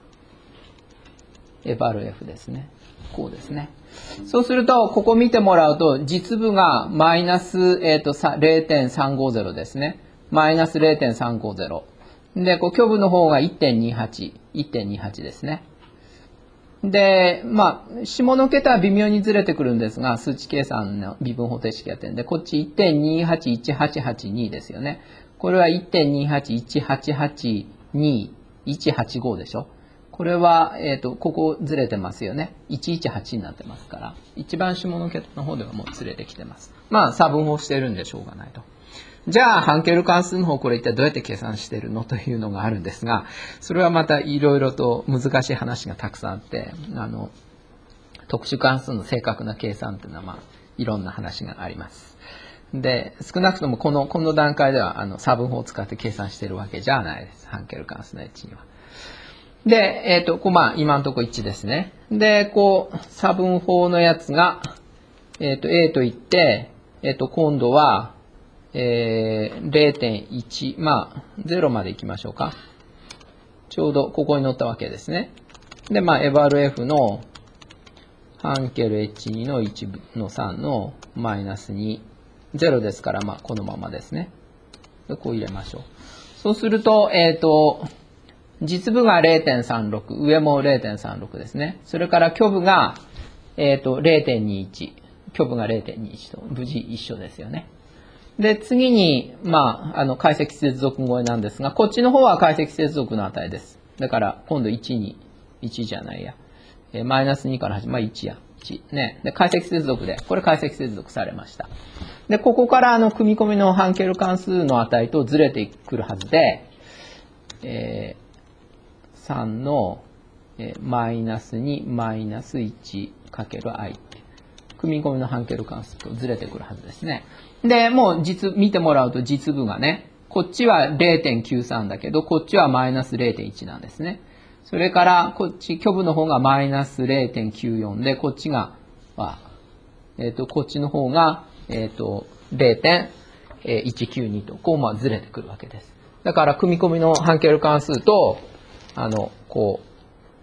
エバル F ですね。こうですね。そうすると、ここ見てもらうと、実部がマイナス、えっと、ゼロてんさんごゼロ ですね。マイナス ゼロてんさんごゼロ。で、こう、虚部の方が いってんにはち。いってんにはち ですね。で、まあ、下の桁は微妙にずれてくるんですが、数値計算の微分方程式やってるんで、こっち いってんにはちいちはちはちに ですよね。これは いってんにはちいちはちはちにいちはちご でしょ。ここれは、えっと、ここずれてますよね。いちいちはちになってますから、一番下の桁の方ではもうずれてきてます。まあ、差分法してるんでしょうがないと。じゃあ、ハンケル関数の方、これ一体どうやって計算してるのというのがあるんですが、それはまたいろいろと難しい話がたくさんあって、あの、特殊関数の正確な計算っていうのは、まあ、いろんな話があります。で、少なくともこの、この段階では、あの、差分法を使って計算してるわけじゃないです。ハンケル関数の H には。で、えっと、こう、まあ、今のところ一致ですね。で、こう、差分法のやつが、えっと、A と言って、えっと、今度は、えー、れいてんいち、まあ、ゼロまで行きましょうか。ちょうどここに載ったわけですね。で、まあ、エバル F の、ハンケル エイチツー のいちのさんのマイナスに、ゼロですから、まあ、このままですね。で、こう入れましょう。そうすると、えっと、実部が れいてんさんろく、上も れいてんさんろく ですね。それから虚部が、えっと、れいてんにいち。虚部が れいてんにいち と無事一緒ですよね。で、次に、まあ、あの、解析接続超えなんですが、こっちの方は解析接続の値です。だから、今度いちに、いちじゃないや。えマイナスにから始まり、まあ、いちや。いち。ね。で、解析接続で、これ解析接続されました。で、ここから、あの、組み込みのハンケル関数の値とずれてくるはずで、えーさんのマイナスにマイナスいちかける i って組み込みのハンケル関数とずれてくるはずですね。で、もう実見てもらうと実部がね、こっちは れいてんきゅうさん だけど、こっちはマイナス れいてんいち なんですね。それからこっち虚部の方がマイナス れいてんきゅうよん で、こっちが、えっとこっちの方が、えっと れいてんいちきゅうに とこうまあずれてくるわけです。だから組み込みのハンケル関数とあの、こう、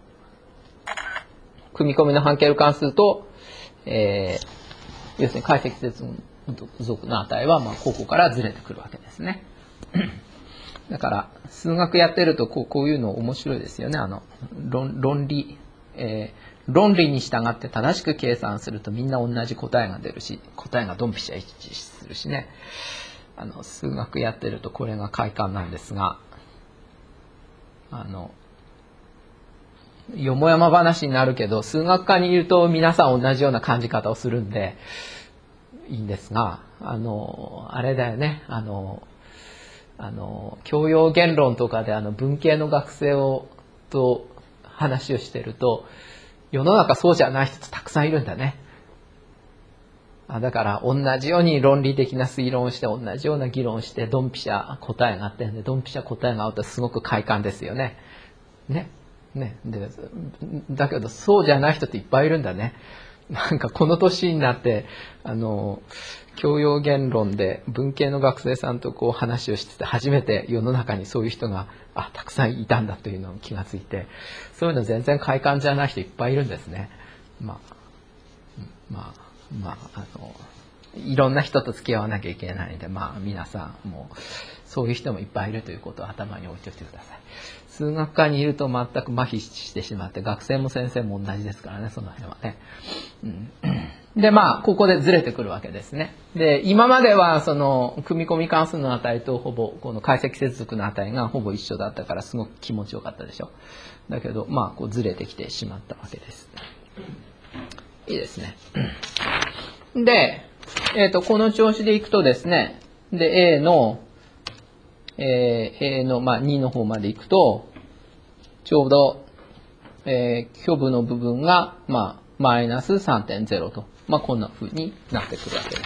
組み込みのハンケル関数と、えー、要するに解析接続の値は、まあ、ここからずれてくるわけですね。だから、数学やってるとこう、こういうの面白いですよね。あの、論、論理、えー、論理に従って正しく計算するとみんな同じ答えが出るし、答えがドンピシャ一致するしね。あの、数学やってるとこれが快感なんですが、あの、よもやま話になるけど、数学科にいると皆さん同じような感じ方をするんで、いいんですが、あの、あれだよね、あの、あの、教養言論とかであの文系の学生を、と話をしてると、世の中そうじゃない人たくさんいるんだね。だから同じように論理的な推論をして同じような議論をしてドンピシャ答えがあってんでドンピシャ答えが合うとすごく快感ですよね。ね。ね。で、だけどそうじゃない人っていっぱいいるんだね。なんかこの年になってあの教養言論で文系の学生さんとこう話をしてて初めて世の中にそういう人があたくさんいたんだというのに気がついてそういうの全然快感じゃない人いっぱいいるんですね。まあまあまあ、あの、いろんな人と付き合わなきゃいけないんで、まあ皆さんもそういう人もいっぱいいるということを頭に置いておいてください。数学科にいると全く麻痺してしまって、学生も先生も同じですからね、その辺はね。うん、で、まあ、ここでずれてくるわけですね。で、今まではその、組み込み関数の値とほぼ、この解析接続の値がほぼ一緒だったからすごく気持ちよかったでしょ。だけど、まあ、こうずれてきてしまったわけです。いいですね。で、えっと、この調子でいくとですね、で、A の、えー、A の、まあ、にの方までいくと、ちょうど、えー、虚部の部分が、まあ、マイナス さんてんゼロ と、まあ、こんな風になってくるわけです。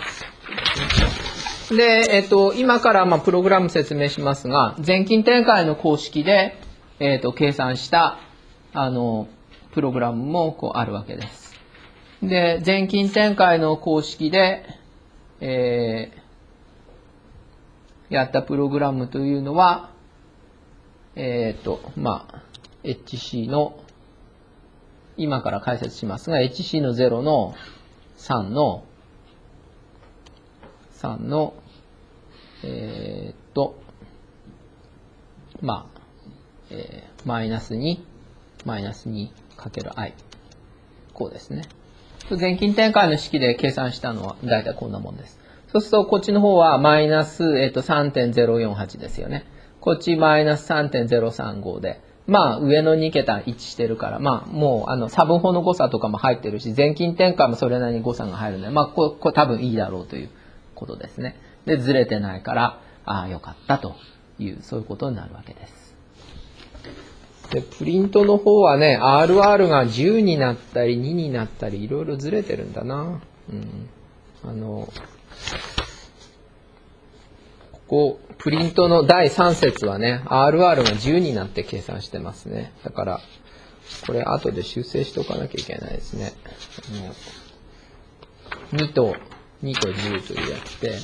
で、えっと、今から、まあ、プログラム説明しますが、全近展開の公式で、えっと、計算した、あの、プログラムも、こう、あるわけです。で、全近展開の公式で、えー、やったプログラムというのは、えっと、まあ、エイチシー の、今から解説しますが、エイチシー のゼロのさんの、さんの、えっと、まあ、えー、マイナスに、マイナスにかける i。こうですね。全近展開の式で計算したのは大体こんなもんです。そうするとこっちの方はマイナス、えっと、さんてんゼロよんはち ですよね。こっちマイナス さんてんゼロさんご で、 まあ上のに桁一致してるから、まあもうあの差分法の誤差とかも入ってるし、全近転換もそれなりに誤差が入るので、まあこれ、これ多分いいだろうということですね。で、ずれてないから、ああ、よかったという、そういうことになるわけです。で、プリントの方はね、アールアール がじゅうになったりにになったり、いろいろずれてるんだな。うん。あの、ここ、プリントのだいさん節はね、アールアール がじゅうになって計算してますね。だから、これ後で修正しておかなきゃいけないですね。にと、にとじゅうというやつで、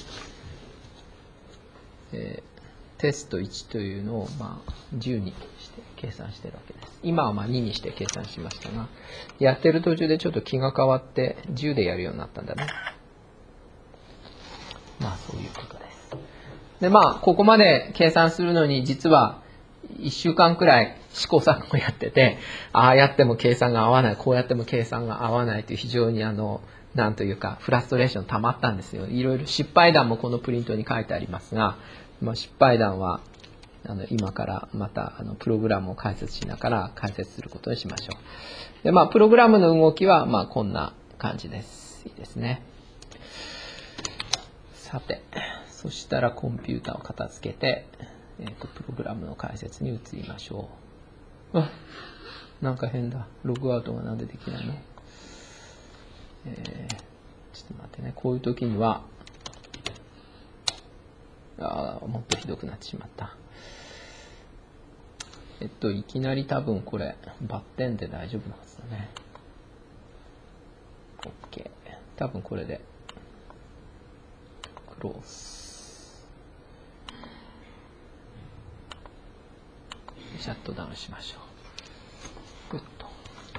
えー、テストいちというのを、まあ、じゅうにして計算してるわけです。今はまあににして計算しましたが、やってる途中でちょっと気が変わってじゅうでやるようになったんだね。まあそういうことです。でまあここまで計算するのに実はいっしゅうかんくらい試行錯誤やってて、ああやっても計算が合わない、こうやっても計算が合わないという非常にあのなんというかフラストレーション溜まったんですよ。いろいろ失敗談もこのプリントに書いてありますが、まあ、失敗談はあの今からまたあのプログラムを解説しながら解説することにしましょう。でまあプログラムの動きはまあこんな感じです。いいですね。さて、そしたらコンピューターを片付けて、えーと、プログラムの解説に移りましょう。あ、なんか変だ。ログアウトがなんでできないの？えー、ちょっと待ってね。こういう時には、ああ、もっとひどくなってしまった。えっと、いきなり多分これ、バッテンで大丈夫なんですよね。OK。多分これで、クローズ。シャットダウンしましょう。グッと。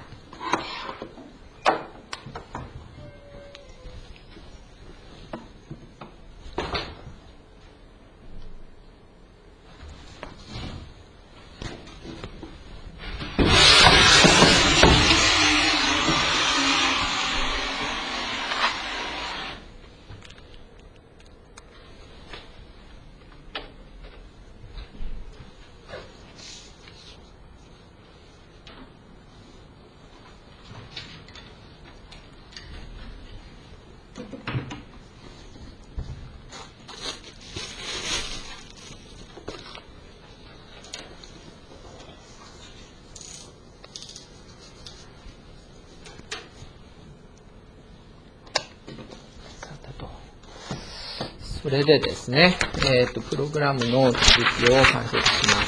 それでですね、えっと、プログラムの続きを解説します。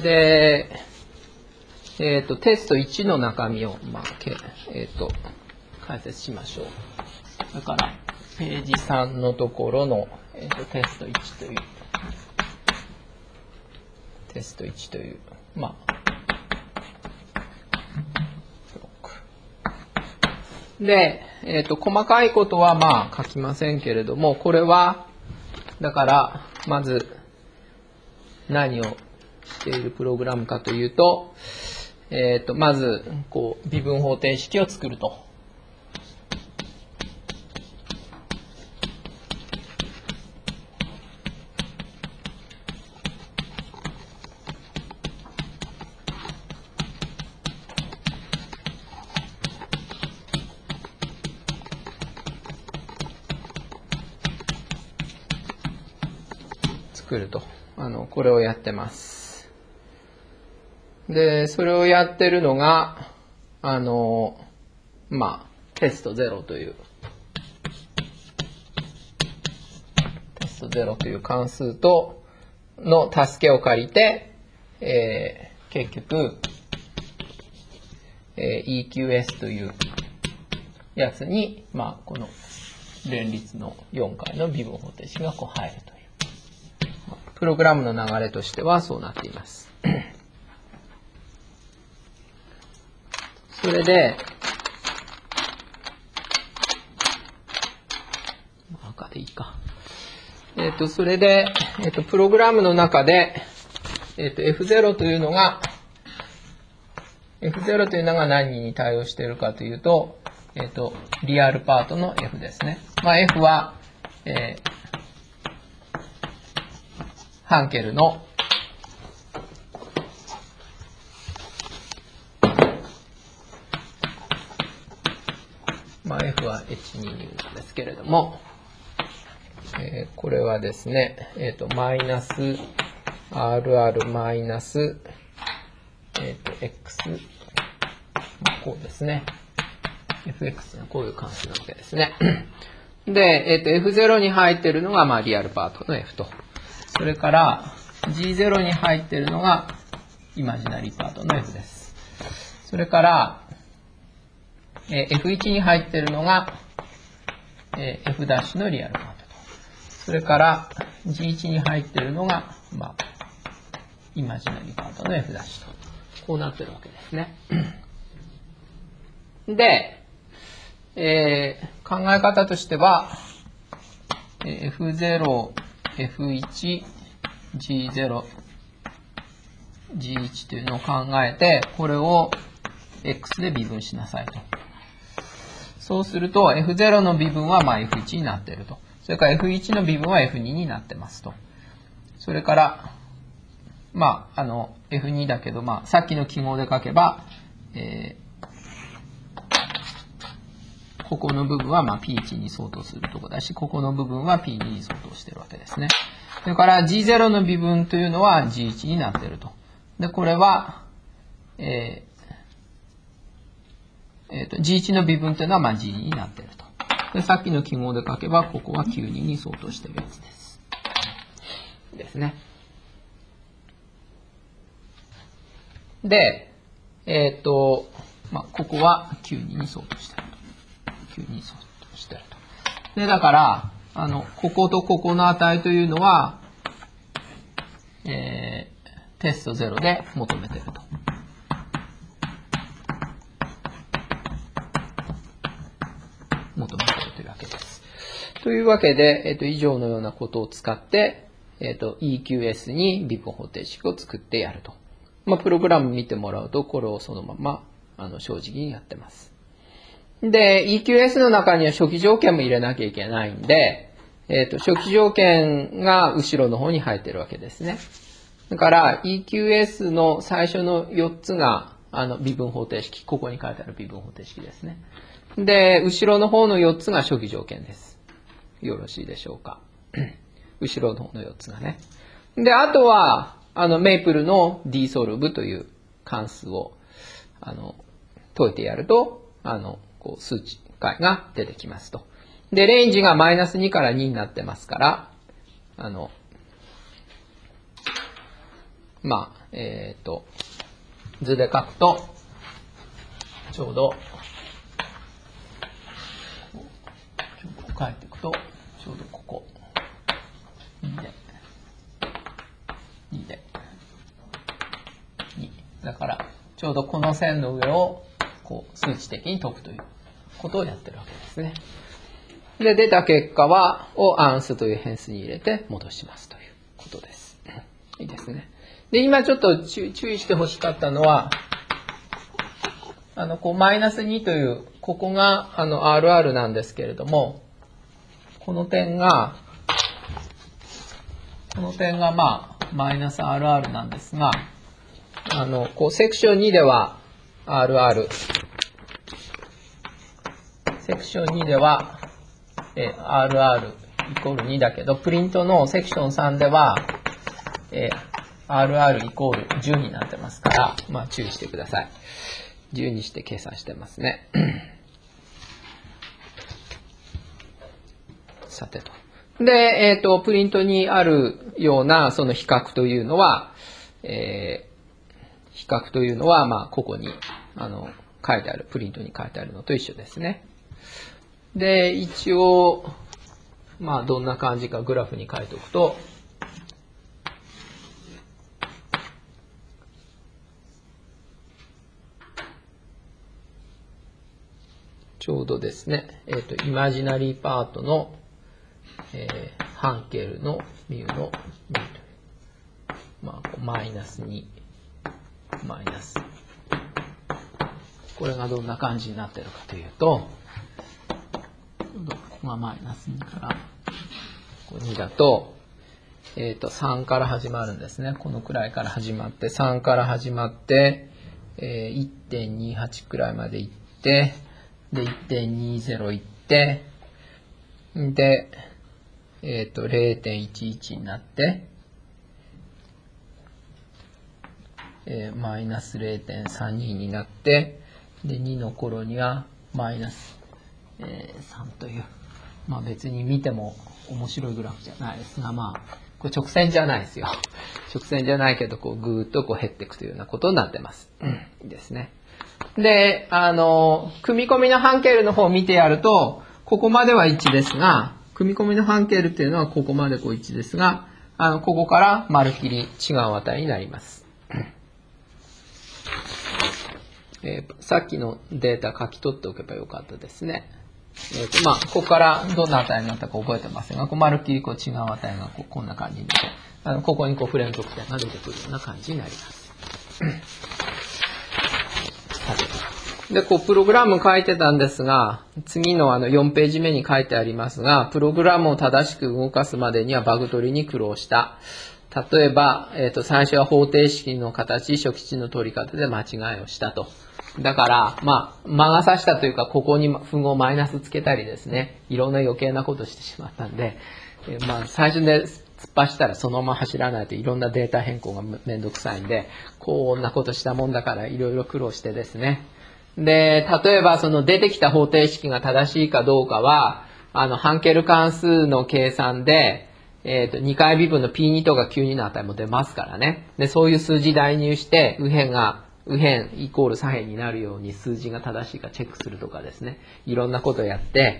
で、えっと、テストいちの中身を、まあ、えっと、解説しましょう。だから、ページさんのところの、えっと、テストいちという、テストいちという、まあ、で、えっと、細かいことはまあ書きませんけれども、これは、だから、まず、何をしているプログラムかというと、えっと、まず、こう、微分方程式を作ると。作ると。あの、これをやってます。で、それをやってるのが、あの、まあ、テストゼロという、テストゼロという関数と、の助けを借りて、えー、結局、えー、イーキューエス というやつに、まあ、この連立のよん回の微分方程式がこう入るという。プログラムの流れとしてはそうなっています。それで、赤でいいか。えっと、それで、えっと、プログラムの中で、えっと、エフゼロ というのが、エフゼロ というのが何に対応しているかというと、えっと、リアルパートの F ですね。まあ、F は、えー、ハンケルのあ、F は エイチツー ニュートンですけれども、えー、これはですね、えっ、ー、と、マイナス アールアール マイナス、えっ、ー、と、X、こうですね。エフエックス はこういう関数なわけですね。で、えっ、ー、と、エフゼロ に入っているのが、まあ、リアルパートの F と。それから、ジーゼロ に入っているのが、イマジナリーパートの F です。それから、えー、エフワン に入っているのが、えー、F' のリアルパートと。それから、ジーワン に入っているのが、まあ、イマジナリーパートの F' と。こうなってるわけですね。で、えー、考え方としては、エフゼロ、エフワン、ジーゼロ、ジーワン というのを考えて、これを X で微分しなさいと。そうすると エフゼロ の微分はまあ エフワン になっていると。それから エフワン の微分は エフツー になってますと。それから、まあ、あの、エフツー だけど、まあ、さっきの記号で書けば、えー、ここの部分はまあ ピーワン に相当するところだし、ここの部分は ピーツー に相当しているわけですね。それから ジーゼロ の微分というのは ジーワン になっていると。で、これは、えーえー、と ジーワン の微分というのはまあ ジーツー になっていると。で、さっきの記号で書けば、ここはきゅうじゅうにに相当しているやつです。ですね。で、えっ、ー、と、まあ、ここはきゅうじゅうにに相当していると。きゅうじゅうにに相当していると。で、だから、あの、こことここの値というのは、えー、テストゼロで求めていると。求めているというわけです。というわけで、えっ、ー、と、以上のようなことを使って、えっ、ー、と、イーキューエス に微分方程式を作ってやると。まあ、プログラム見てもらうと、これをそのまま、あの、正直にやってます。で、イーキューエス の中には初期条件も入れなきゃいけないんで、えっ、ー、と、初期条件が後ろの方に入ってるわけですね。だから、イーキューエス の最初のよっつが、あの、微分方程式。ここに書いてある微分方程式ですね。で、後ろの方のよっつが初期条件です。よろしいでしょうか。後ろの方のよっつがね。で、あとは、あの、メイプルの dsolve という関数を、あの、解いてやると、あの、こう、数値解が出てきますと。で、レンジがマイナスにからにになってますから、あの、まあ、えっと、図で書くと、ちょうど、ちょうど書いていくと、ちょうどここ、にで、にで、に。だから、ちょうどこの線の上を、こう、数値的に解くということをやってるわけですね。で、出た結果は、をアンスという変数に入れて戻しますということです。いいですね。で、今ちょっと注意してほしかったのは、あの、こう、マイナスにという、ここが、あの、アールアール なんですけれども、この点が、この点が、まあ、マイナス アールアール なんですが、あの、こう、セクションにでは アールアール、セクションにでは、え、アールアール イコールにだけど、プリントのセクションさんでは、え、アールアール イコールじゅうになってますから、まあ、注意してください。じゅうにして計算してますね。さてと。で、えっと、プリントにあるような、その比較というのは、えー、比較というのは、まあ、ここに、あの、書いてある、プリントに書いてあるのと一緒ですね。で、一応、まあ、どんな感じかグラフに書いておくと、ちょうどですね、えっと、イマジナリーパートの、えー、半径のミュのにという、まあ、マイナスに、マイナス。これがどんな感じになっているかというと、ここがマイナスにからにだと、えっと、さんから始まるんですね。このくらいから始まって、さんから始まって、えー、いってんにはち くらいまでいって、 で、いってんにゼロいって、で、えっと、れいてんいちいち になって、えー、マイナス れいてんさんに になって、で、にの頃にはマイナス、えー、さんという、まあ別に見ても面白いグラフじゃないですが、まあ、これ直線じゃないですよ。直線じゃないけど、こう、ぐーっとこう減っていくというようなことになってます。いいですね。で、あの、組み込みの半径の方を見てやると、ここまではいちですが、組み込みの半径っていうのはここまでこういちですが、あの、ここからまるっきり違う値になります。えー、さっきのデータ書き取っておけばよかったですね。えーとまあ、ここからどんな値になったか覚えてませんが、こうまるっきりこう違う値がこうこんな感じに出て、あのここにこうフレーム得点が出てくるような感じになります。で、こうプログラム書いてたんですが、次のあのよんページ目に書いてありますが、プログラムを正しく動かすまでにはバグ取りに苦労した。例えば、えーと、最初は方程式の形、初期値の取り方で間違いをしたと。だから、まあ、魔が差したというか、ここに符号マイナスつけたりですね、いろんな余計なことしてしまったんで、えー、まあ、最初で突っ走ったらそのまま走らないといろんなデータ変更がめんどくさいんで、こんなことしたもんだからいろいろ苦労してですね。で、例えばその出てきた方程式が正しいかどうかは、あの、ハンケル関数の計算で、えっと、にかい微分の ピーに とか キューに の値も出ますからね。で、そういう数字代入して、右辺が、右辺イコール左辺になるように数字が正しいかチェックするとかですね。いろんなことをやって、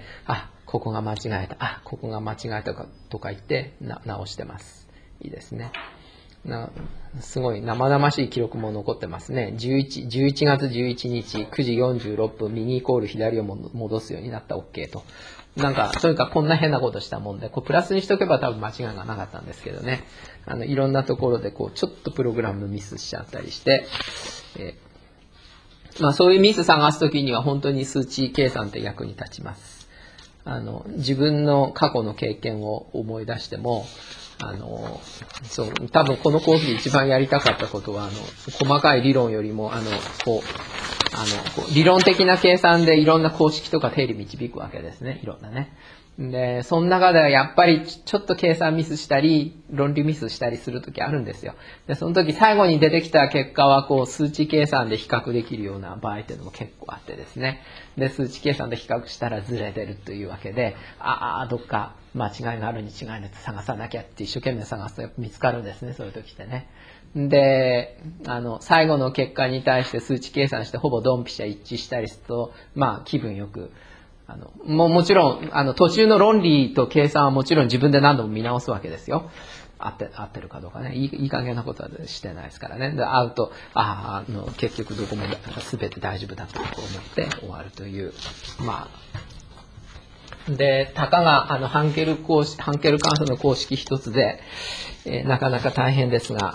あ、ここが間違えた、あ、ここが間違えたとか言ってな直してます。いいですね。なすごい生々しい記録も残ってますね。じゅういち、じゅういちがつじゅういちにちくじよんじゅうろっぷん右イコール左を戻すようになった OK と。なんか、とにかくこんな変なことしたもんで、こうプラスにしとけば多分間違いがなかったんですけどね。あの、いろんなところでこう、ちょっとプログラムミスしちゃったりして、えー、まあそういうミス探すときには本当に数値計算って役に立ちます。あの、自分の過去の経験を思い出しても、あの、そう、多分このコースで一番やりたかったことは、あの、細かい理論よりも、あの、こう、あの、こう理論的な計算でいろんな公式とか定理導くわけですね。いろんなね。で、その中ではやっぱりちょっと計算ミスしたり、論理ミスしたりするときあるんですよ。で、その時最後に出てきた結果は、こう、数値計算で比較できるような場合っていうのも結構あってですね。で、数値計算で比較したらずれてるというわけで、ああ、どっか間違いがあるに違いないと探さなきゃって一生懸命探すと見つかるんですね、そういう時ってね。で、あの、最後の結果に対して数値計算してほぼドンピシャ一致したりすると、まあ気分よく、あの、ももちろん、あの、途中の論理と計算はもちろん自分で何度も見直すわけですよ。合って、合ってるかどうかね。いい、いい加減なことはしてないですからね。で、会うと、ああ、あの、結局どこも全て大丈夫だと思って終わるという、まあ、で、たかが、あの、ハンケル公式、ハンケル関数の公式一つで、えー、なかなか大変ですが、あ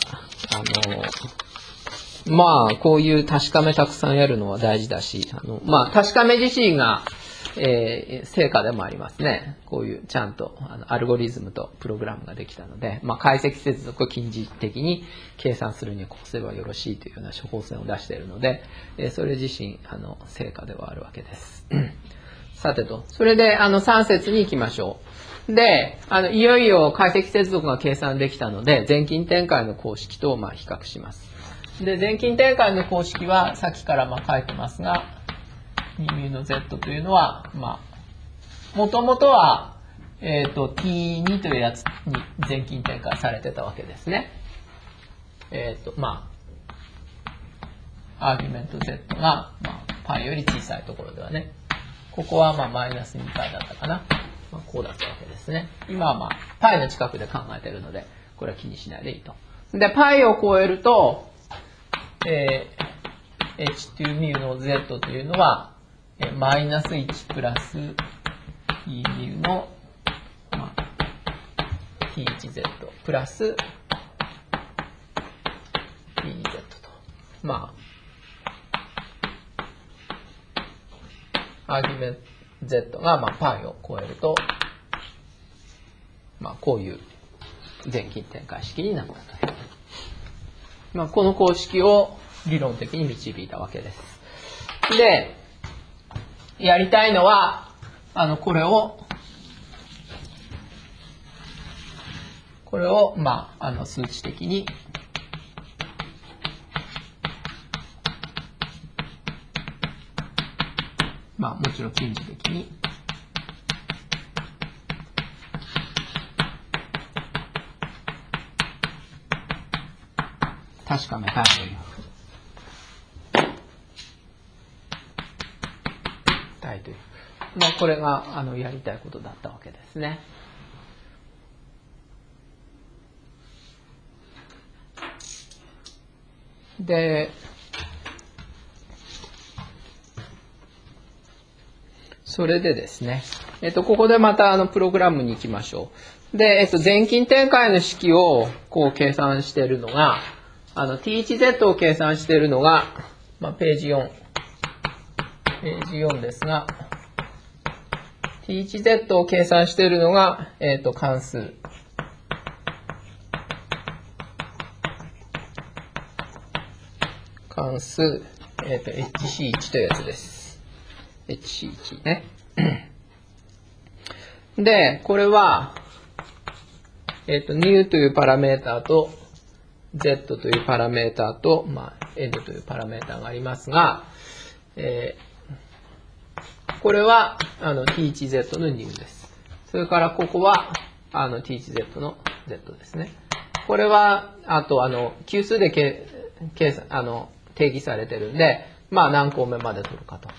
の、まあ、こういう確かめたくさんやるのは大事だし、あの、まあ、確かめ自身が、えー、成果でもありますね。こういうちゃんとあのアルゴリズムとプログラムができたので、まあ、解析接続を近似的に計算するにはこうすればよろしいというような処方箋を出しているので、えー、それ自身あの成果ではあるわけです。さてと、それであのさん節に行きましょう。で、あのいよいよ解析接続が計算できたので、全近展開の公式とまあ比較します。で、全近展開の公式はさっきからまあ書いてますが、にミュの Z というのは、まあ、もともとは、えっと、ティーツー というやつに全近展開されてたわけですね。えっと、まあ、アーギュメント Z が、まあ、π より小さいところではね、ここはまあ、マイナスにパイだったかな。まあ、こうだったわけですね。今はまあ、π の近くで考えているので、これは気にしないでいいと。で、π を超えると、えー、エイチツー ミュの Z というのは、マイナスいちプラス E ミュの、まあ、ティーワンゼット プラス ティーツーゼット と。まあ、アーギュメント Z が、まあ、π を超えると、まあ、こういう全近展開式になったという。まあ、この公式を理論的に導いたわけです。で、 やりたいのは、あの、これを、これを、まあ、あの、数値的に、まあ、もちろん近似的に、確かめたいという。たいという。まあ、これが、あの、やりたいことだったわけですね。で、それでですね、えっと、ここでまたあのプログラムに行きましょう。で、えっと、全近展開の式をこう計算しているのが、あの ティーワンゼット を計算しているのが、まあ、ページよん。ページよんですが、ティーワンゼット を計算しているのが、えっと、関数。関数、えっと、エイチシーワン というやつです。エイチシーワン ね。で、これは、えっと、new というパラメータと、z というパラメータと、まあ、n というパラメータがありますが、えー、これは、あの、ティーワンゼット の new です。それからここは、あの、ティーワンゼット の z ですね。これは、あと、あの、級数で計計算、あの、定義されてるんで、まあ何項目まで取るかと。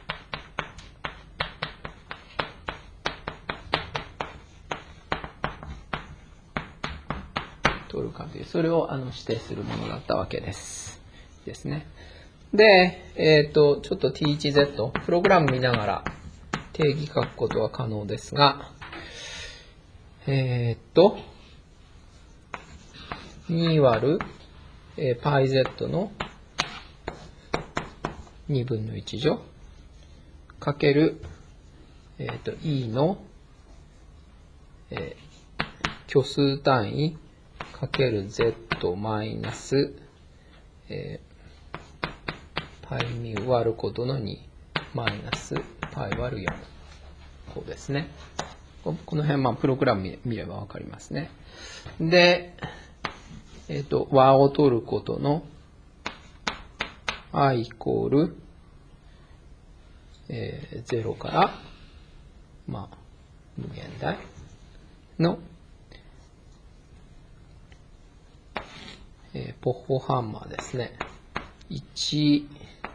取るかという、それをあの指定するものだったわけです。ですね。で、えっと、ちょっと ティーワンゼット、プログラム見ながら定義書くことは可能ですが、えっと、に割る、えー、πz のにぶんのいち乗かける、えっと、e の、えー、虚数単位かける z マイナス、えー、πμ 割ることのにマイナス π 割るよん。こうですね。この辺、まあ、プログラム見ればわかりますね。で、えっと、和を取ることの i イコール、えー、ゼロから、まあ、無限大の、えー、ポッホハンマーですね。いち、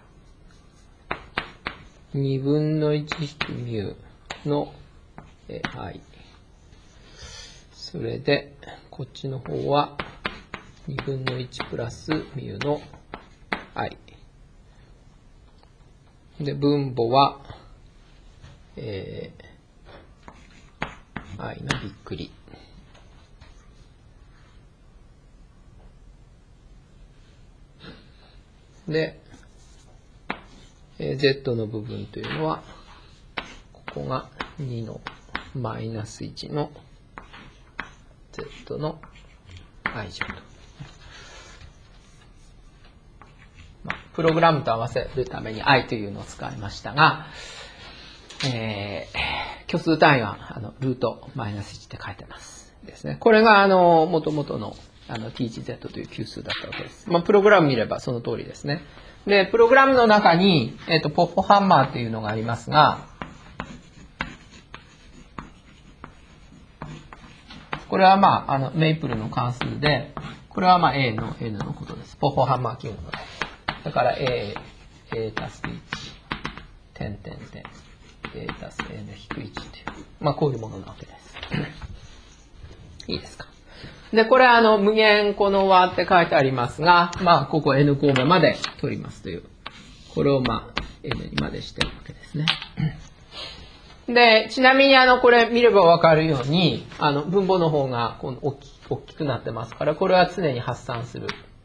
にぶんのいち引くミュの、えー、i。それで、こっちの方は、にぶんのいちプラスミュの i。で、分母は、えー、i のびっくり。で、えー、z の部分というのは、ここがにのマイナスいちの z の i 乗と。まあ、プログラムと合わせるために i というのを使いましたが、えー、虚数単位はあのルートマイナスいちって書いてますですね。これがあの元々のあの ティーワンゼット という級数だったわけです。まあ、プログラム見ればその通りですね。で、プログラムの中に、えっと、ポッホハンマーというのがありますが、これはまあ、あの、メイプルの関数で、これはまあ A の N のことです。ポッホハンマー記号のことです。だから A、A 足すいち、点点点、A 足す N 引くいちという、まあこういうものなわけです。いいですか。で、これあの、無限この和って書いてありますが、まあ、ここ N 項目まで取りますという。これをまあ、N にまでしてるわけですね。で、ちなみにあの、これ見ればわかるように、あの、分母の方がこの大き大きくなってますから、これは常に発散する。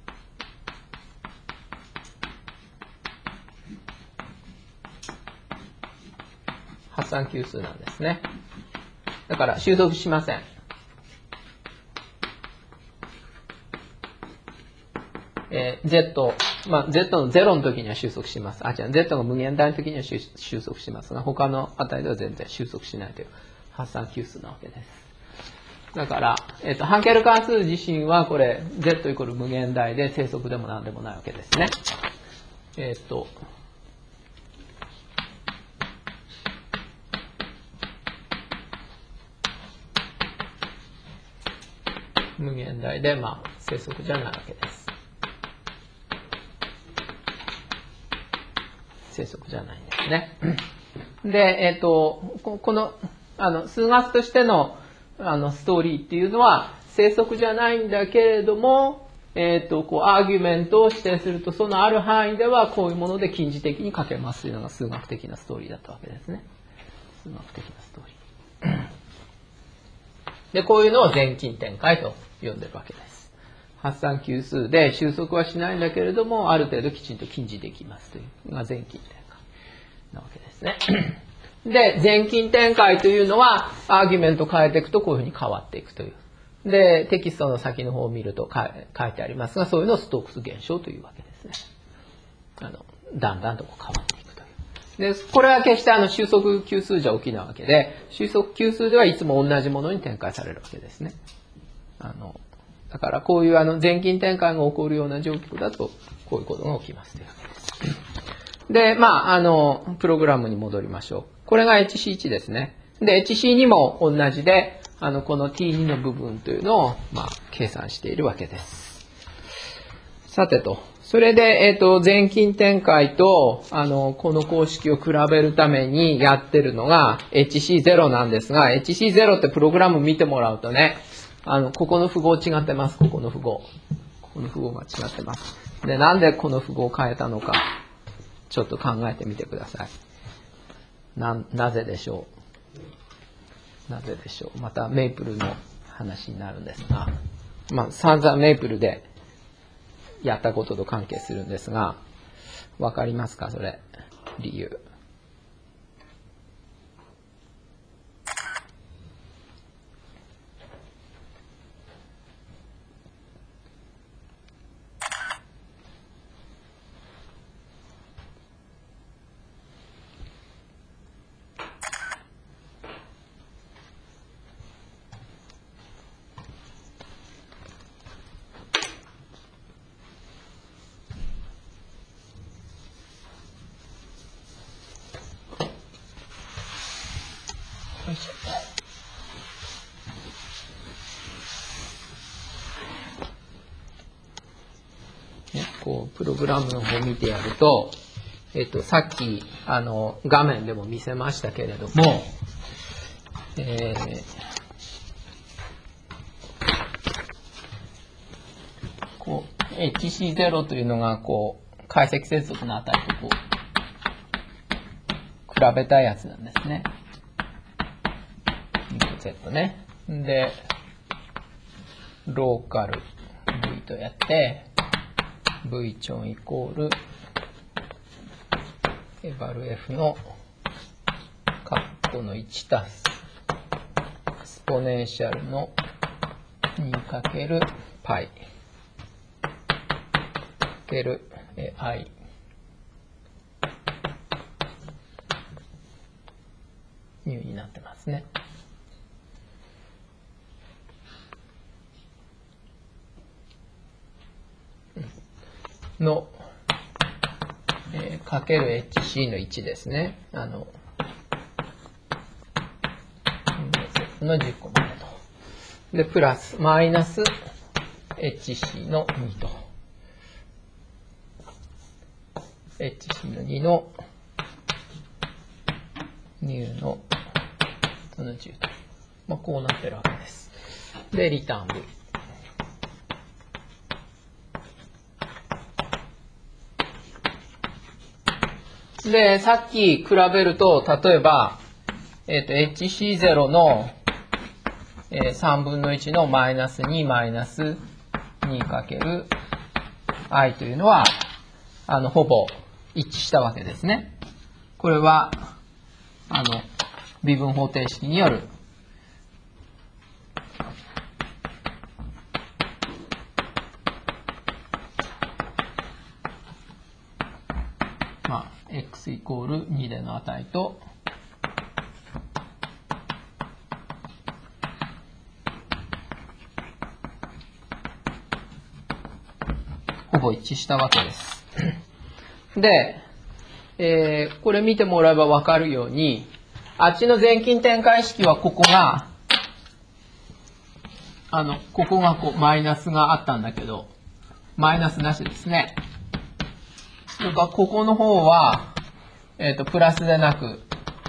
発散級数なんですね。だから修得しません。 えー、Z、まあ、Z のゼロの時には収束します。あ、じゃあ Z が無限大の時には収束しますが、他の値では全然収束しないという発散級数なわけです。だから、えっと、ハンケル関数自身はこれ Z イコール無限大で生息でも何でもないわけですね。えっと、無限大で、まあ、生息じゃないわけです。生息じゃないんですね。で、えっと、この、あの、数学としての、あの、ストーリーっていうのは、生息じゃないんだけれども、えっと、こう、アーギュメントを指定すると、そのある範囲では、こういうもので近似的に書けますというのが数学的なストーリーだったわけですね。数学的なストーリー。で、こういうのを全近展開と呼んでるわけです。発散級数で収束はしないんだけれども、ある程度きちんと近似できますというのが全近展開なわけですね。で、全近展開というのは、アーギュメントを変えていくとこういうふうに変わっていくという。で、テキストの先の方を見ると書いてありますが、そういうのをストークス現象というわけですね。あの、だんだんとこう変わっていくという。で、これは決してあの収束級数じゃ起きないわけで、収束級数ではいつも同じものに展開されるわけですね。あの、だからこういうあの全近展開が起こるような状況だと、こういうことが起きますというわけです。で、まあ、あの、プログラムに戻りましょう。これが エイチシーワン ですね。で、エイチシーツー も同じで、あの、この ティーツー の部分というのを、まあ、計算しているわけです。さてと。それで、えっと、全近展開と、あの、この公式を比べるためにやってるのが エイチシーゼロ なんですが、エイチシーゼロ ってプログラム見てもらうとね、あの、ここの符号違ってます。ここの符号。ここの符号が違ってます。で、なんでこの符号を変えたのか、ちょっと考えてみてください。な、なぜでしょう。なぜでしょう。またメイプルの話になるんですが、まあ、散々メイプルでやったことと関係するんですが、わかりますかそれ、理由。こうプログラムの方を見てやると、えっと、さっきあの画面でも見せましたけれども、えー、こう エイチシーゼロ というのがこう解析接続の値とこう比べたやつなんですね。Z ね。で、ローカル V とやって、V チョンイコール、エバル F のカッコのいちたす、エスポネンシャルの にかける π、かける i。ニューになってますね。の、えー、かける エイチシー のいちですね。あの、のじゅっこまでと。で、プラス、マイナス エイチシー のにと。エイチシー のにの、ニューの、そのじゅうと。まあ、こうなってるわけです。で、リターン V。で、さっき比べると、例えば、えっと、エイチシーゼロ の、えー、さんぶんのいちのマイナスにマイナス にかける i というのは、あの、ほぼ一致したわけですね。これは、あの、微分方程式による、 x イコールにでの値と、ほぼ一致したわけです。で、えー、これ見てもらえばわかるように、あっちの全近展開式はここが、あの、ここがこう、マイナスがあったんだけど、マイナスなしですね。それからここの方は、えっと、プラスでなく、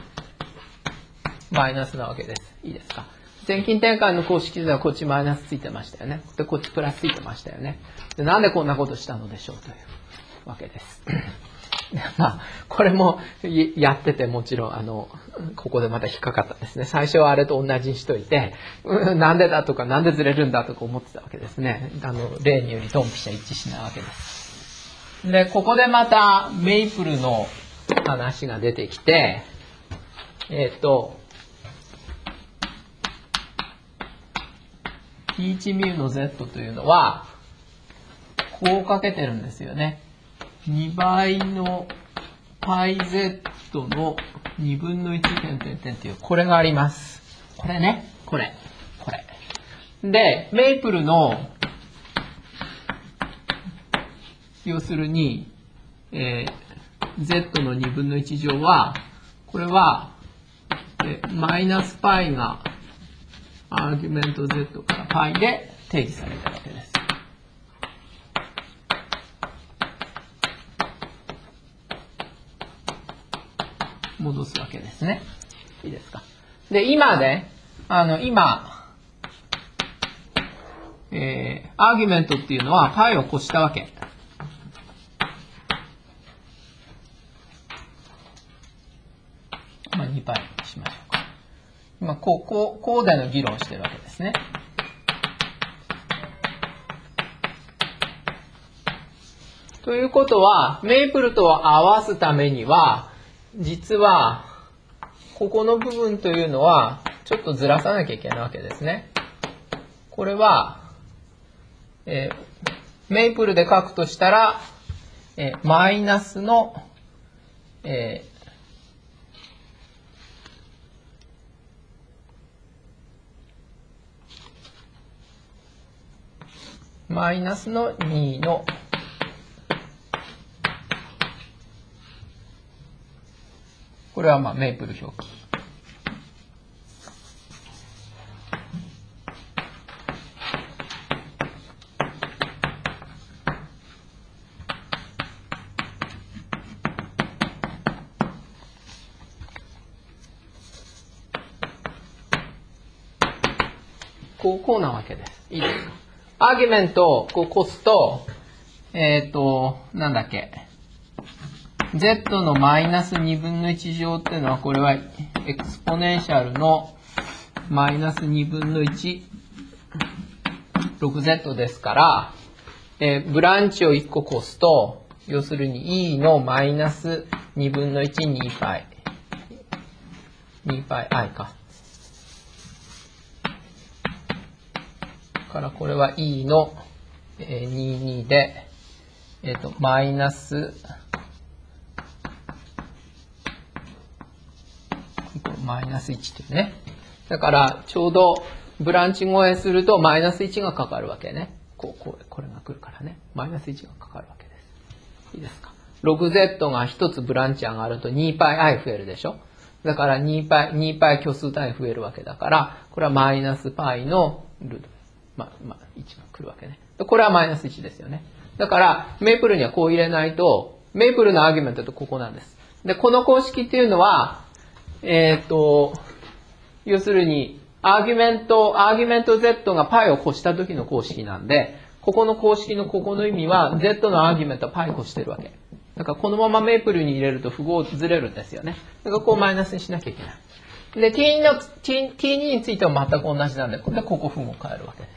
マイナスなわけです。いいですか。全近転換の公式ではこっちマイナスついてましたよね。で、こっちプラスついてましたよね。で、なんでこんなことしたのでしょうというわけです。まあ、これもやっててもちろん、あの、ここでまた引っかかったんですね。最初はあれと同じにしといて、うん、なんでだとか、なんでずれるんだとか思ってたわけですね。あの、例によりドンピシャ一致しないわけです。で、ここでまたメイプルの話が出てきて、えっと、ピーワン ミュの Z というのは、こうかけてるんですよね。にばいの πz のにぶんのいち点点点っていう、これがあります。これね、これ、これ。で、メイプルの、要するに、えー、z のにぶんのいち乗は、これは、えマイナス π が、アーギュメント z から π で定義されたわけです。戻すわけですね。いいですか。で、今ね、あの、今、えー、アーギュメントっていうのは π を越したわけ。まあ、にパイにしましょうか。今、こう、こう、こうでの議論をしてるわけですね。ということは、メイプルと合わすためには、実は、ここの部分というのは、ちょっとずらさなきゃいけないわけですね。これは、えー、メイプルで書くとしたら、えー、マイナスの、えー、マイナスのにの、これはまあメイプル表記。こう、こうなわけです。いいですか。アーギュメントをこう越すと、えっと、なんだっけ。z のマイナスにぶんのいち乗っていうのは、これはエクスポネンシャルのマイナスにぶんのいち、ろくゼット ですから、えー、ブランチをいっこ越すと、要するに e のマイナスにぶんのいち、にパイ。にパイ i か。からこれは e の、えー、にじゅうにで、えっと、マイナス、マイナスいちっていうね。だから、ちょうどブランチ越えするとマイナスいちがかかるわけね。こう、こう、これが来るからね。マイナスいちがかかるわけです。いいですか。ろくゼット がひとつブランチ上がると にパイ i 増えるでしょ。だから にパイ、にパイ虚数単位増えるわけだから、これはマイナス π のルート。まあ、まあ、いちが来るわけね。これはマイナスいちですよね。だから、メイプルにはこう入れないと、メイプルのアーギュメントってここなんです。で、この公式っていうのは、えっと、要するに、アーギュメント、アーギュメント z が π を越した時の公式なんで、ここの公式のここの意味は、z のアーギュメントは π 越してるわけ。だからこのままメイプルに入れると符号ずれるんですよね。だからこうマイナスにしなきゃいけない。で、ティーに の、ティーに については全く同じなんで、これでここ符号を変えるわけです。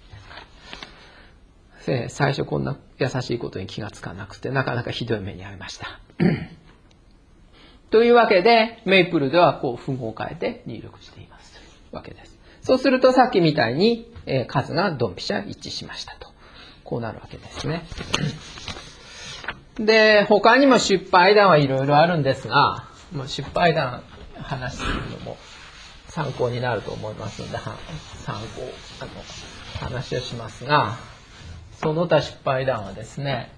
最初こんな優しいことに気がつかなくて、なかなかひどい目に遭いました。というわけで、メイプルではこう符号を変えて入力していますというわけです。そうするとさっきみたいに、えー、数がドンピシャ一致しましたと。こうなるわけですね。 で、他にも失敗談はいろいろあるんですが、もう失敗談話するのも参考になると思いますので、参考、あの、話をしますが、その他失敗談はですね、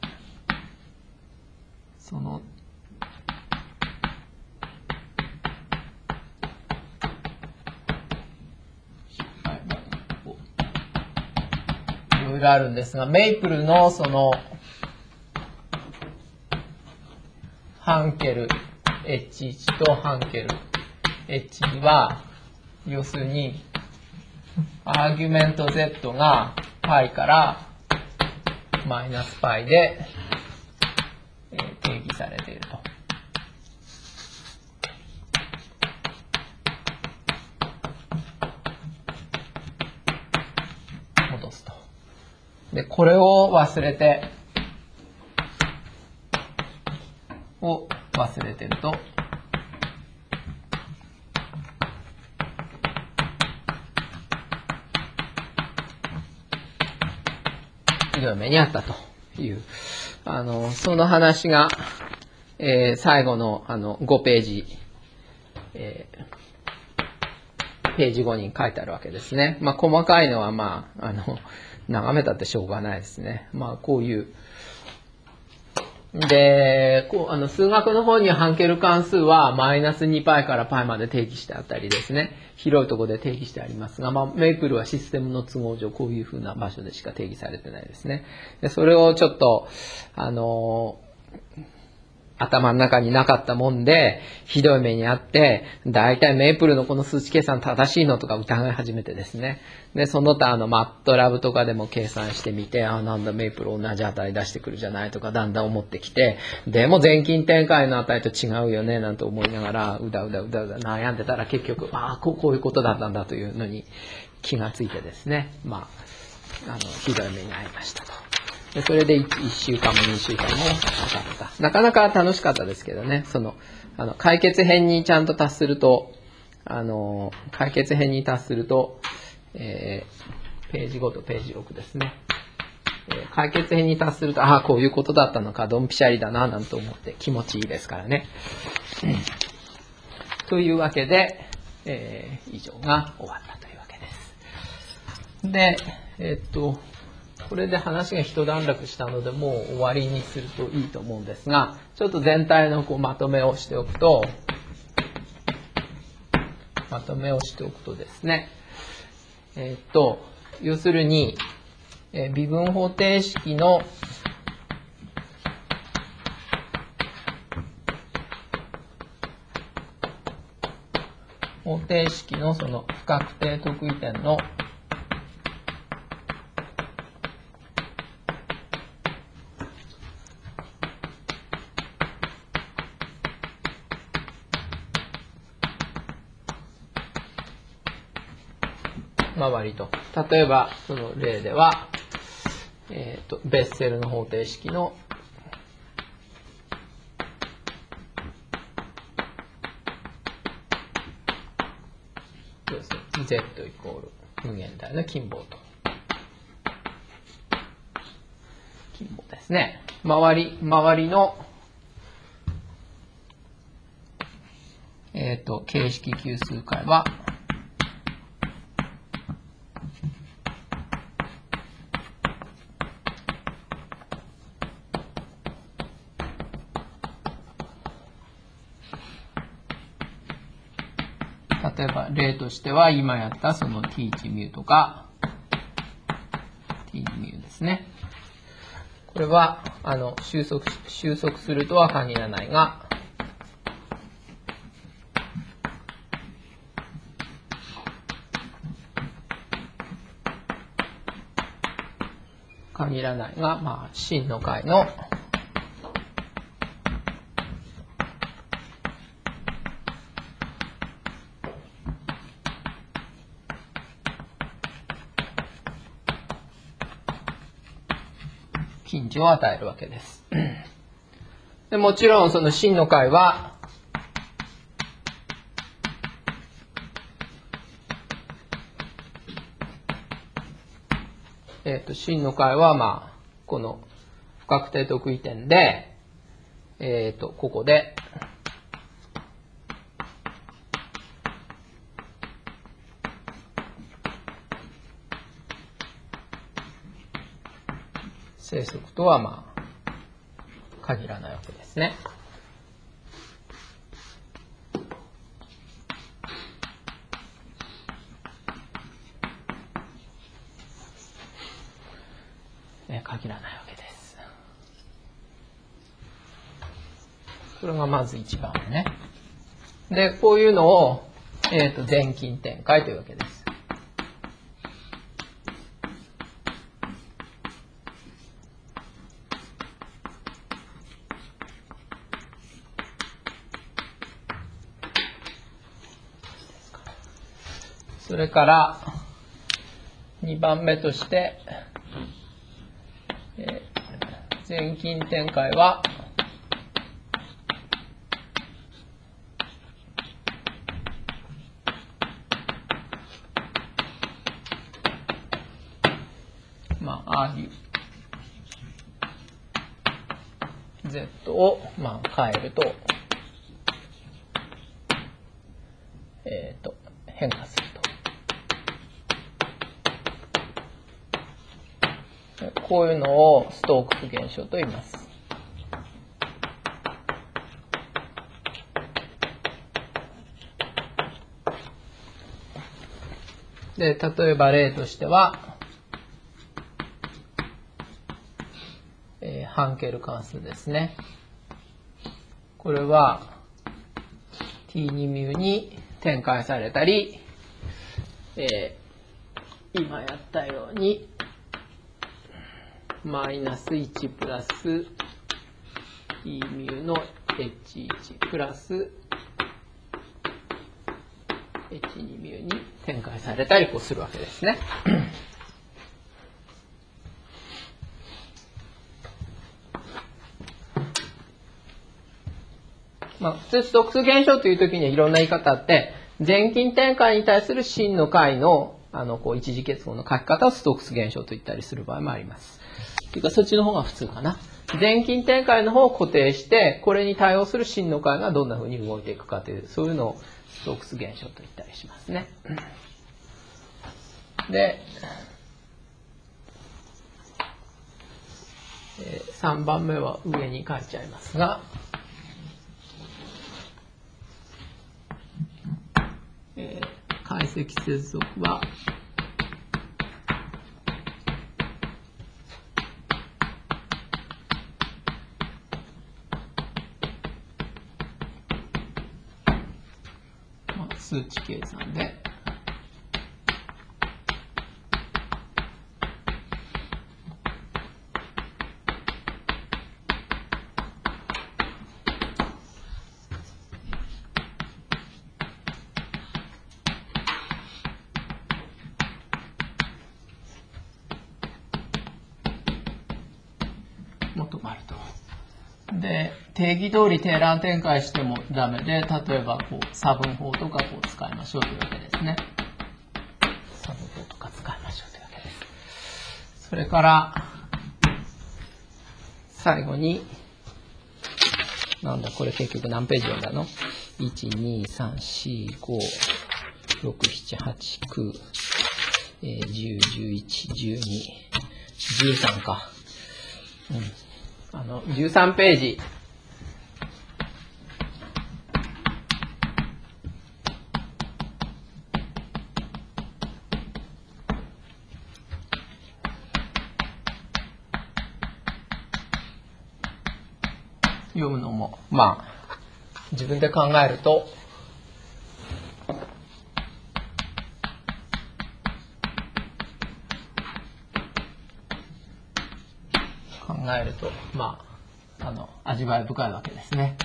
その、失敗談をいろいろあるんですが、メイプルのその、ハンケル エイチワン とハンケル エイチツー は、要するに、アーギュメント Z が π からマイナス π で、えー、定義されていると。戻すと。で、これを忘れて、を忘れてると、ひどい目にあったという、あの、その話が、えー、最後のあのごページ、えー、ページごに書いてあるわけですね。まあ、細かいのは、まあ、あの、眺めたってしょうがないですね。まあ、こういう、で、こうあの数学の方にはハンケル関数はマイナス に π から π まで定義してあったりですね、広いところで定義してありますが、まあ、メイプルはシステムの都合上こういうふうな場所でしか定義されてないですね。でそれをちょっと、あの頭の中になかったもんで、ひどい目にあって、だいたいメイプルのこの数値計算正しいのとか疑い始めてですね。で、その他あのマットラブとかでも計算してみて、あ、なんだメイプル同じ値出してくるじゃないとかだんだん思ってきて、でも全近展開の値と違うよねなんて思いながら、うだうだうだうだ悩んでたら結局、ああ、こう、こういうことだったんだというのに気がついてですね。まあ、あの、ひどい目に遭いましたと。でそれで 1, いっしゅうかんもにしゅうかんもかかった。なかなか楽しかったですけどね、その、あの、解決編にちゃんと達すると、あの、解決編に達すると、えー、ページごとページろくですね。えー、解決編に達すると、ああ、こういうことだったのか、ドンピシャリだな、なんて思って気持ちいいですからね。というわけで、えー、以上が終わったというわけです。で、えー、っと、これで話が一段落したので、もう終わりにするといいと思うんですが、ちょっと全体のこうまとめをしておくと、まとめをしておくとですね、えっと、要するに、え微分方程式の方程式のその不確定特異点の周りと、例えばその例では、えー、とベッセルの方程式のZ イコール無限大の近傍と近傍ですね。周り周りのえっ、ー、と形式級数解は例えば例としては今やったその T 値 μ とか T 値 μ ですね。これはあの収束収束するとは限らないが、限らないが、まあ真の解の近似を与えるわけです。でもちろんその真の解はえっと真の解はまあこの不確定特異点でえっと、ここで、整則とはまあ限らないわけですね。え限らないわけです。これがまず一番目ね。で、こういうのを、えっと、全近展開というわけです。それからにばんめとして、えー、全近展開はまあ R Z をまあ変えると、えっと変化すると。こういうのをストークス現象と言います。で、例えば例としては、えー、ハンケル関数ですね。これは ティーに ミュに展開されたり、えー、今やったようにマイナスいちプラス E ミュの エイチワン プラス エイチツー ミュに展開されたりこうするわけですね。まあ、普通ストックス現象というときにはいろんな言い方あって、全近展開に対する真の解のあのこう一次結合の書き方をストックス現象と言ったりする場合もあります。というかそっちの方が普通かな。全近展開の方を固定して、これに対応する真の解がどんな風に動いていくかという、そういうのをストックス現象と言ったりしますね。で、さんばんめは上に書いちゃいますが、えー、解析接続は数値計算で求まると。で、定義通り定欄展開してもダメで、例えばこう差分法とかこう使いましょうというわけですね。差分法とか使いましょうというわけです。それから最後に、なんだこれ結局何ページ読んだの ?いち、に、さん、よん、ご、ろく、なな、はち、きゅう、じゅう、じゅういち、じゅうに、じゅうさんか。うん。あの、じゅうさんページ。読むのも、まあ、自分で考えると、考えると、まあ、あの、味わい深いわけですね。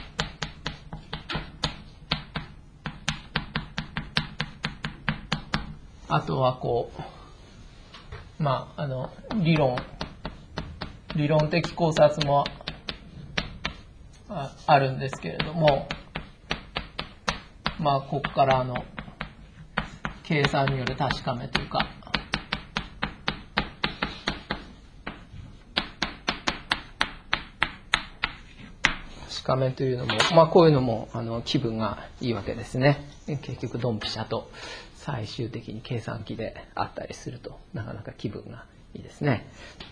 あとはこう、まあ、あの、理論、理論的考察もあ、あるんですけれども、まあ、ここからあの、計算による確かめというか、確近めというのも、まあこういうのもあの気分がいいわけですね。結局ドンピシャと最終的に計算機であったりするとなかなか気分がいいですね。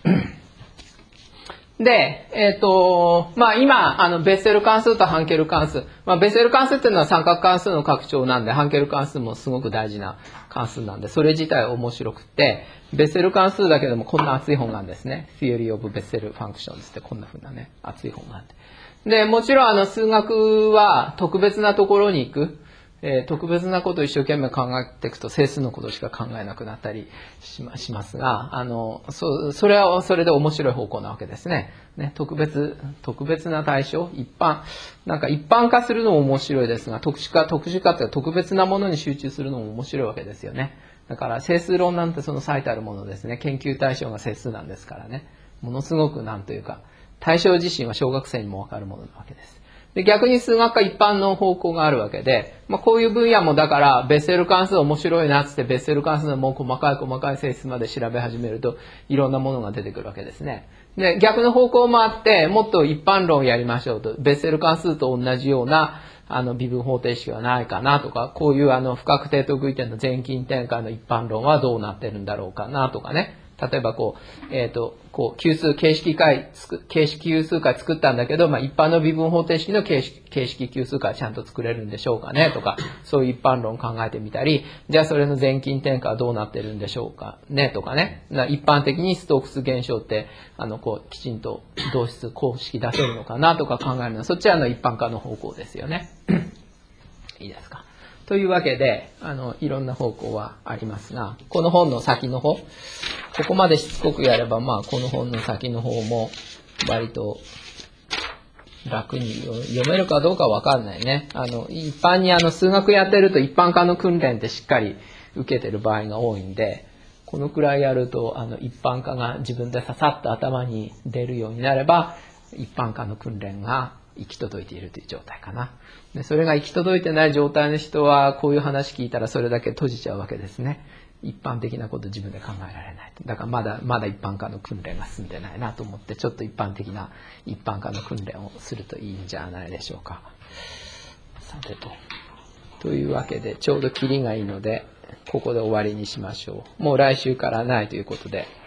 で、えっ、ー、と、まあ今、あの、ベッセル関数とハンケル関数。まあベッセル関数っていうのは三角関数の拡張なんで、ハンケル関数もすごく大事な関数なんで、それ自体面白くて、ベッセル関数だけでもこんな厚い本があるんですね。Theory of Bessel Functions ってこんな風なね、厚い本があって。で、もちろんあの、数学は特別なところに行く。えー、特別なことを一生懸命考えていくと整数のことしか考えなくなったりしますが、あの、そ、それはそれで面白い方向なわけですね。ね、特別、特別な対象、一般、なんか一般化するのも面白いですが、特殊化、特殊化って特別なものに集中するのも面白いわけですよね。だから整数論なんてその最たるものですね。研究対象が整数なんですからね。ものすごくなんというか、対象自身は小学生にもわかるものなわけです。で逆に数学科一般の方向があるわけで、まあ、こういう分野もだからベッセル関数面白いなっつってベッセル関数のもう細かい細かい性質まで調べ始めるといろんなものが出てくるわけですね。で逆の方向もあってもっと一般論をやりましょうと、ベッセル関数と同じようなあの微分方程式はないかなとか、こういうあの不確定特異点の全近点解の一般論はどうなってるんだろうかなとかね。例えばこう、えっと、こう、級数、形式解、形式級数解作ったんだけど、まあ一般の微分方程式の形式、形式級数解ちゃんと作れるんでしょうかねとか、そういう一般論を考えてみたり、じゃあそれの全近点解はどうなってるんでしょうかねとかね。一般的にストークス現象って、あの、こう、きちんと導出公式出せるのかなとか考えるのは、そっちはの一般化の方向ですよね。いいですか。というわけで、あの、いろんな方向はありますが、この本の先の方、ここまでしつこくやれば、まあ、この本の先の方も、割と楽に読めるかどうかわかんないね。あの、一般にあの、数学やってると一般化の訓練ってしっかり受けてる場合が多いんで、このくらいやると、あの、一般化が自分でささっと頭に出るようになれば、一般化の訓練が行き届いているという状態かな。でそれが行き届いてない状態の人はこういう話聞いたらそれだけ閉じちゃうわけですね。一般的なこと自分で考えられない。だからまだまだ一般化の訓練が進んでないなと思って、ちょっと一般的な一般化の訓練をするといいんじゃないでしょうか。さてと。というわけでちょうどキリがいいのでここで終わりにしましょう。もう来週からないということで。